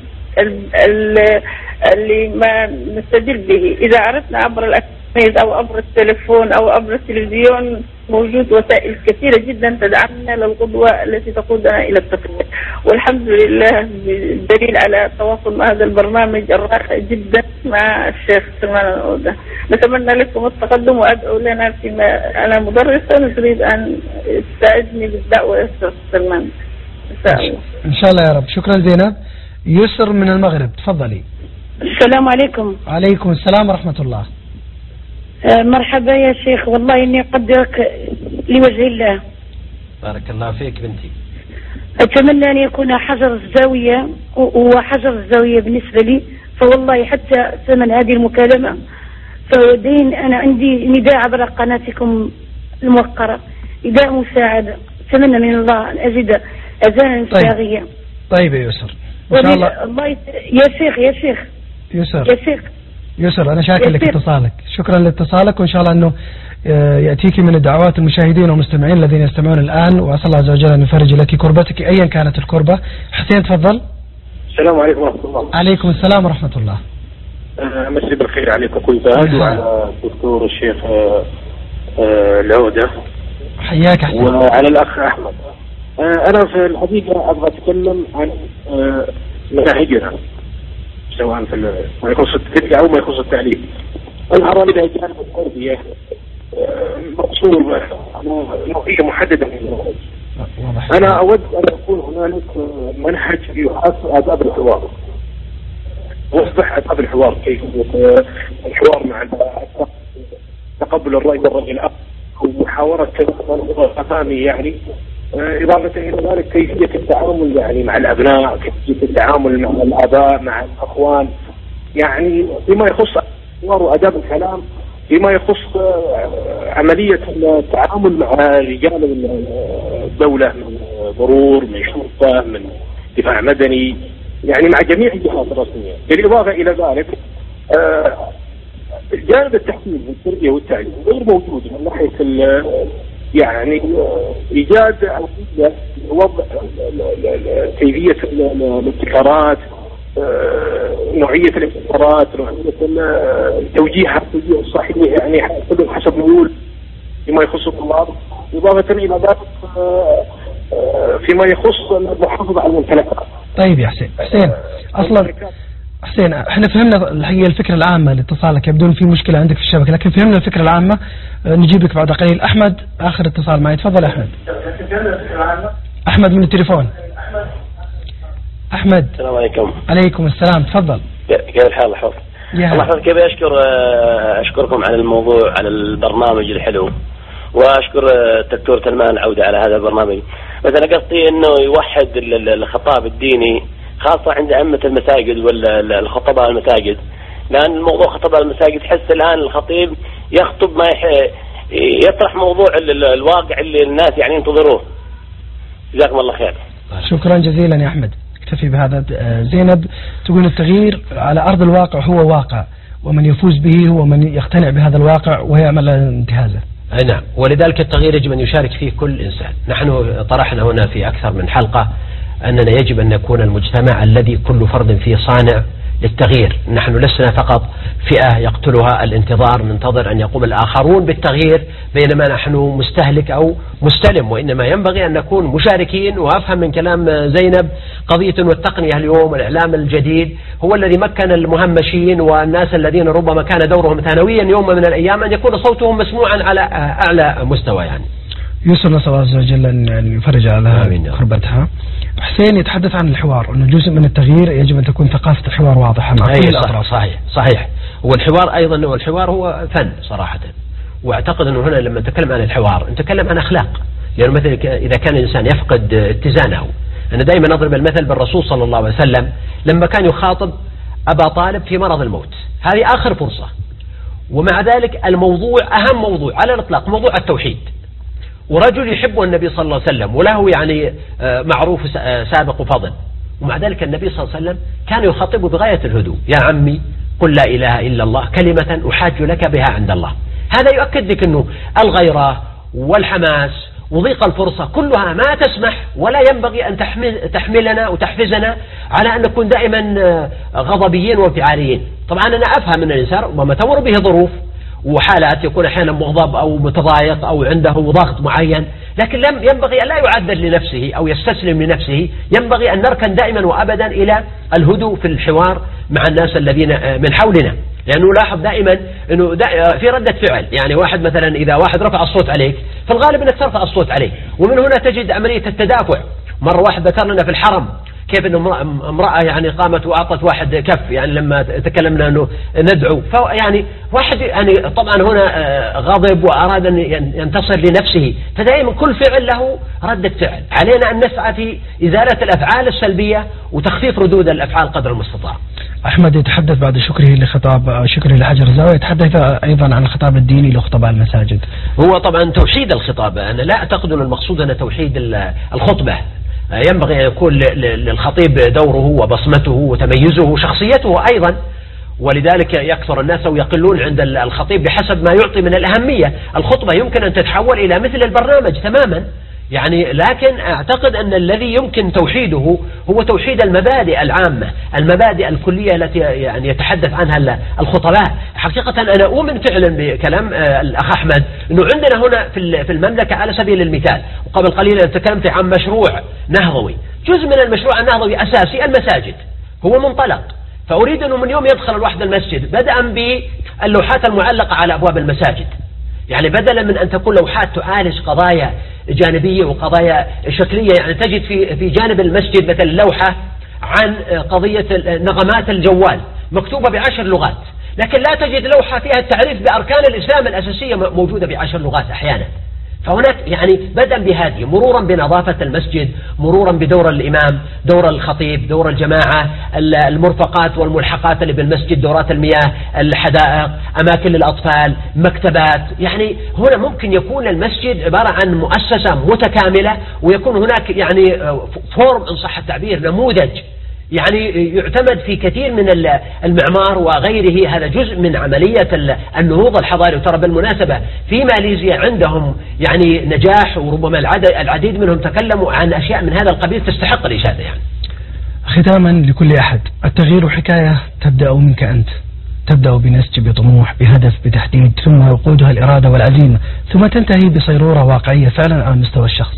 اللي ما نستدل به. إذا عرفنا عبر الأكميد أو عبر التليفون أو عبر التلفزيون موجود وسائل كثيرة جدا تدعمنا للقدوة التي تقودنا إلى التطوير، والحمد لله دليل على التواصل مع هذا البرنامج الرائع جدا مع الشيخ سلمان العودة. نتمنى لكم التقدم وأدعو لنا فيما أنا مدرسة نريد أن تساعدني بالدعوة يا شيخ سلمان إن شاء الله. إن شاء الله يا رب. شكرا زينب. يسر من المغرب تفضلي. السلام عليكم. عليكم السلام ورحمة الله. مرحبا يا شيخ، والله إني أقدرك لوجه الله. بارك الله فيك بنتي. أتمنى أن يكون حجر الزاوية، وحجر الزاوية بالنسبة لي فوالله حتى ثمن هذه المكالمة فدين. أنا عندي نداء عبر قناتكم الموقرة، نداء مساعدة، أتمنى من الله أن أجد أذانا صاغية. طيب. طيب يا يسر إن شاء الله. الله يت... يا شيخ يا شيخ يسر يا شيخ يسر أنا شاكر لك اتصالك، شكرا لاتصالك، وإن شاء الله أنه يأتيك من الدعوات المشاهدين والمستمعين الذين يستمعون الآن، وأسأل الله عز وجل أن يفرج لك كربتك أيا كانت الكربة. حسين تفضل. السلام عليكم ورحمة الله. عليكم السلام ورحمة الله. مسي بالخير عليكم كل فهد وعلى الدكتور الشيخ العودة. حياك حسين. وعلى الأخ أحمد. أنا في الحقيقة أبغى أتكلم عن مناهجنا. سواء في ما يخص التربية أو ما يخص التعليم. أظهر لدى جانب التربية مقصود نوعية محددة من المنهج. أنا أود أن يكون هنالك منهج يحث آداب الحوار، ويصبح آداب الحوار كيف الحوار مع تقبل الرأي والرأي الآخر ومحاورة الأمامي يعني، إضافة إلى ذلك كيفية التعامل يعني مع الأبناء، كيفية التعامل مع الآباء مع الأخوان، يعني فيما يخص الحوار وآداب الكلام، فيما يخص عملية التعامل مع رجال الدولة من مرور من شرطة من دفاع مدني، يعني مع جميع الجهات الرسمية. بالإضافة إلى ذلك جانب التحكيم والتربية والتعليم غير موجود من ناحية يعني إيجاد أو وضع كيفية الابتكارات، نوعية الابتكارات، نوعية التوجيه التوجيه الصحيح يعني حسب ميول فيما يخص الطلاب، إضافة إلى ذلك فيما يخص المحافظة على الممتلكات. طيب يا حسين، حسين أصلا حسين احنا فهمنا الحقيقة الفكرة العامة لاتصالك، يبدو ان في مشكلة عندك في الشبكة، لكن فهمنا الفكرة العامة. نجيبك بعد قليل. أحمد آخر اتصال معي، تفضل أحمد. أحمد من التليفون. أحمد. السلام عليكم. عليكم السلام، تفضل. كيف الحال حوف؟ الله يحفظك. كيف أشكر أشكركم على الموضوع، على البرنامج الحلو، وأشكر الدكتور تلمان العودة على هذا البرنامج. بس أنا قصدي إنه يوحد الخطاب الديني خاصة عند أئمة المساجد ولا الخطباء المساجد، لأن الموضوع خطباء المساجد تحس الآن الخطيب يخطب ما يطرح موضوع الواقع اللي الناس يعني ينتظروه. جزاكم الله خير. شكرا جزيلا يا أحمد، اكتفي بهذا. زينب تقول التغيير على أرض الواقع هو واقع، ومن يفوز به هو من يقتنع بهذا الواقع ويعمل انتهازه. أي نعم، ولذلك التغيير يجب أن يشارك فيه كل إنسان. نحن طرحنا هنا في أكثر من حلقة أننا يجب أن يكون المجتمع الذي كل فرد فيه صانع للتغيير. نحن لسنا فقط فئة يقتلها الانتظار ننتظر أن يقوم الآخرون بالتغيير بينما نحن مستهلك أو مستلم، وإنما ينبغي أن نكون مشاركين. وأفهم من كلام زينب قضية والتقنية اليوم والإعلام الجديد هو الذي مكن المهمشين والناس الذين ربما كان دورهم ثانويا يوم من الأيام أن يكون صوتهم مسموعا على أعلى مستوى. يعني يوسف نسأل الله عز وجل أن يفرج على كربتها. حسين يتحدث عن الحوار، أنه جزء من التغيير يجب أن تكون ثقافة الحوار واضحة مع كل الأطراف. صحيح صحيح. والحوار أيضا والحوار هو فن صراحة، وأعتقد أنه هنا لما نتكلم عن الحوار نتكلم عن أخلاق، لأنه مثل إذا كان الإنسان يفقد اتزانه. أنا دائما أضرب المثل بالرسول صلى الله عليه وسلم لما كان يخاطب أبا طالب في مرض الموت، هذه آخر فرصة، ومع ذلك الموضوع أهم موضوع على الإطلاق موضوع التوحيد، ورجل يحبه النبي صلى الله عليه وسلم وله يعني معروف سابق وفضل، ومع ذلك النبي صلى الله عليه وسلم كان يخاطبه بغاية الهدوء: يا عمي قل لا إله إلا الله كلمة أحاج لك بها عند الله. هذا يؤكد لك أنه الغيرة والحماس وضيق الفرصة كلها ما تسمح ولا ينبغي أن تحملنا وتحفزنا على أن نكون دائما غضبيين وانفعاليين. طبعا أنا أفهم أن الإنسان ربما تمر به ظروف وحالات يكون أحيانا مغضب أو متضايق أو عنده ضغط معين، لكن لم ينبغي أن لا يعذر لنفسه أو يستسلم لنفسه. ينبغي أن نركن دائما وأبدا إلى الهدوء في الحوار مع الناس الذين من حولنا، لأنه لاحظ دائما أنه في ردة فعل. يعني واحد مثلا إذا واحد رفع الصوت عليك في الغالب أنك ترفع الصوت عليه، ومن هنا تجد عملية التدافع. مرة واحد ذكر لنا في الحرم كيف أن امرأة يعني قامت وأعطت واحد كف، يعني لما تكلمنا أنه ندعو، يعني واحد يعني طبعا هنا غضب وأراد أن ينتصر لنفسه. فدائما كل فعل له ردة فعل، علينا أن نسعى في إزالة الأفعال السلبية وتخفيف ردود الأفعال قدر المستطاع. أحمد يتحدث بعد شكره لخطاب شكره لحجر الزاوية، يتحدث أيضا عن الخطاب الديني لخطباء المساجد. هو طبعا توحيد الخطاب، أنا لا أعتقد أن المقصود أن توحيد الخطبة. ينبغي أن يكون للخطيب دوره وبصمته وتميزه وشخصيته أيضا، ولذلك يكثر الناس ويقلون عند الخطيب بحسب ما يعطي من الأهمية. الخطبة يمكن أن تتحول إلى مثل البرنامج تماما يعني، لكن أعتقد أن الذي يمكن توحيده هو توحيد المبادئ العامة، المبادئ الكلية التي يعني يتحدث عنها الخطباء. حقيقة أنا أؤمن فعلا بكلام الأخ أحمد أنه عندنا هنا في المملكة على سبيل المثال، وقبل قليل تكلمت عن مشروع نهضوي. جزء من المشروع النهضوي أساسي المساجد، هو منطلق، فأريد أنه من يوم يدخل الواحد المسجد بدءا باللوحات المعلقة على أبواب المساجد، يعني بدلا من أن تكون لوحات تعالج قضايا جانبية وقضايا شكلية، يعني تجد في في جانب المسجد مثل لوحة عن قضية نغمات الجوال مكتوبة بعشر لغات، لكن لا تجد لوحة فيها التعريف بأركان الإسلام الأساسية موجودة بعشر لغات أحيانا. فهناك يعني بدءا بهذه، مرورا بنظافة المسجد، مرورا بدور الإمام، دور الخطيب، دور الجماعة، المرفقات والملحقات اللي بالمسجد، دورات المياه، الحدائق، أماكن للأطفال، مكتبات. يعني هنا ممكن يكون المسجد عبارة عن مؤسسة متكاملة، ويكون هناك يعني فورم إن صح التعبير، نموذج يعني يعتمد في كثير من المعمار وغيره. هذا جزء من عملية النهوض الحضاري. وترى بالمناسبة في ماليزيا عندهم يعني نجاح، وربما العديد منهم تكلموا عن أشياء من هذا القبيل تستحق الإشادة. يعني ختاما لكل أحد، التغيير حكاية تبدأ منك أنت، تبدأ بنسج، بطموح، بهدف، بتحديد، ثم يقودها الإرادة والعزيمة، ثم تنتهي بصيرورة واقعية فعلا على مستوى الشخص.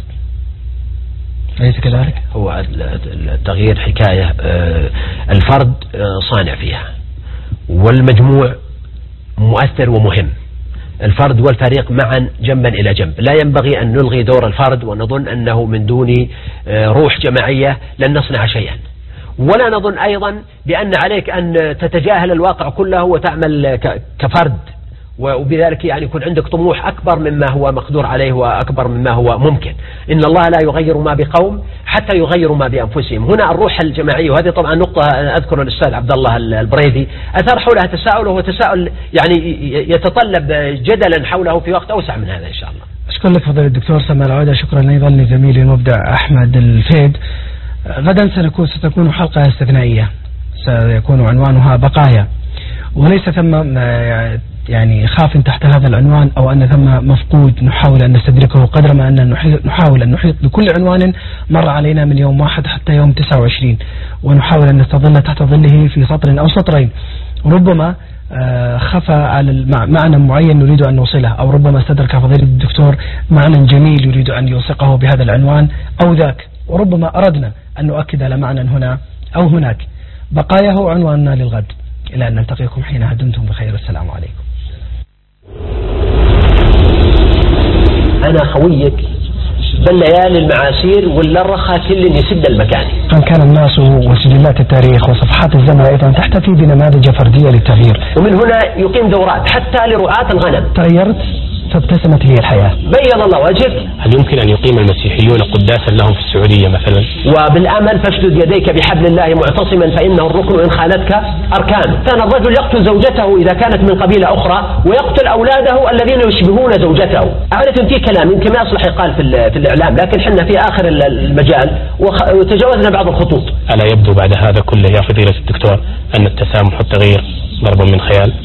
أليس كذلك؟ هو التغيير حكاية الفرد صانع فيها، والمجموع مؤثر ومهم. الفرد والفريق معا جنبا إلى جنب. لا ينبغي أن نلغي دور الفرد ونظن أنه من دون روح جماعية لن نصنع شيئا، ولا نظن أيضا بأن عليك أن تتجاهل الواقع كله وتعمل كفرد، وبذلك يعني يكون عندك طموح أكبر مما هو مقدور عليه وأكبر مما هو ممكن. إن الله لا يغير ما بقوم حتى يغيروا ما بأنفسهم. هنا الروح الجماعية، وهذه طبعا نقطة أذكر الأستاذ عبد الله البريدي أثار حولها تساؤل، وهو تساؤل يعني يتطلب جدلا حوله في وقت أوسع من هذا إن شاء الله. أشكر لك فضيلة الدكتور سلمان العودة. شكرا أيضا لزميلي المبدع أحمد الفيد. غدا سنكون ستكون حلقة استثنائية سيكون عنوانها بقايا، وليس ثم يعني خاف تحت هذا العنوان أو أن ثم مفقود نحاول أن نستدركه، قدر ما أن نحاول أن نحيط بكل عنوان مر علينا من يوم واحد حتى يوم تسعة وعشرين، ونحاول أن نستظل تحت ظله في سطر أو سطرين. ربما خفى على معنى معين نريد أن نوصله، أو ربما استدرك فضيلة الدكتور معنى جميل يريد أن يلصقه بهذا العنوان أو ذاك، وربما أردنا أن نؤكد على معنى هنا أو هناك. بقاياه عنواننا للغد. إلى أن نلتقيكم حين دمتم بخير. السلام عليكم. أنا خويك بالليالي المعاسير واللرخة كل يسد المكان. أن كان الناس وسجلات التاريخ وصفحات الزمن أيضا تحتفي بنماذج فردية للتغيير، ومن هنا يقيم دورات حتى لرعاة الغنم. تغيرت فابتسمت هي الحياة. بيض الله وجهك. هل يمكن أن يقيم المسيحيون قداسا لهم في السعودية مثلا؟ وبالأمل فاشدد يديك بحبل الله معتصما فإنه الركن إن خالتك أركانه. كان الرجل يقتل زوجته إذا كانت من قبيلة أخرى، ويقتل أولاده الذين يشبهون زوجته. أعرف أن في كلام يمكن ما يصلح يقال في, في الإعلام، لكن حنا في آخر المجال وتجاوزنا بعض الخطوط. ألا يبدو بعد هذا كله يا فضيلة الدكتور أن التسامح والتغيير ضرب من خيال؟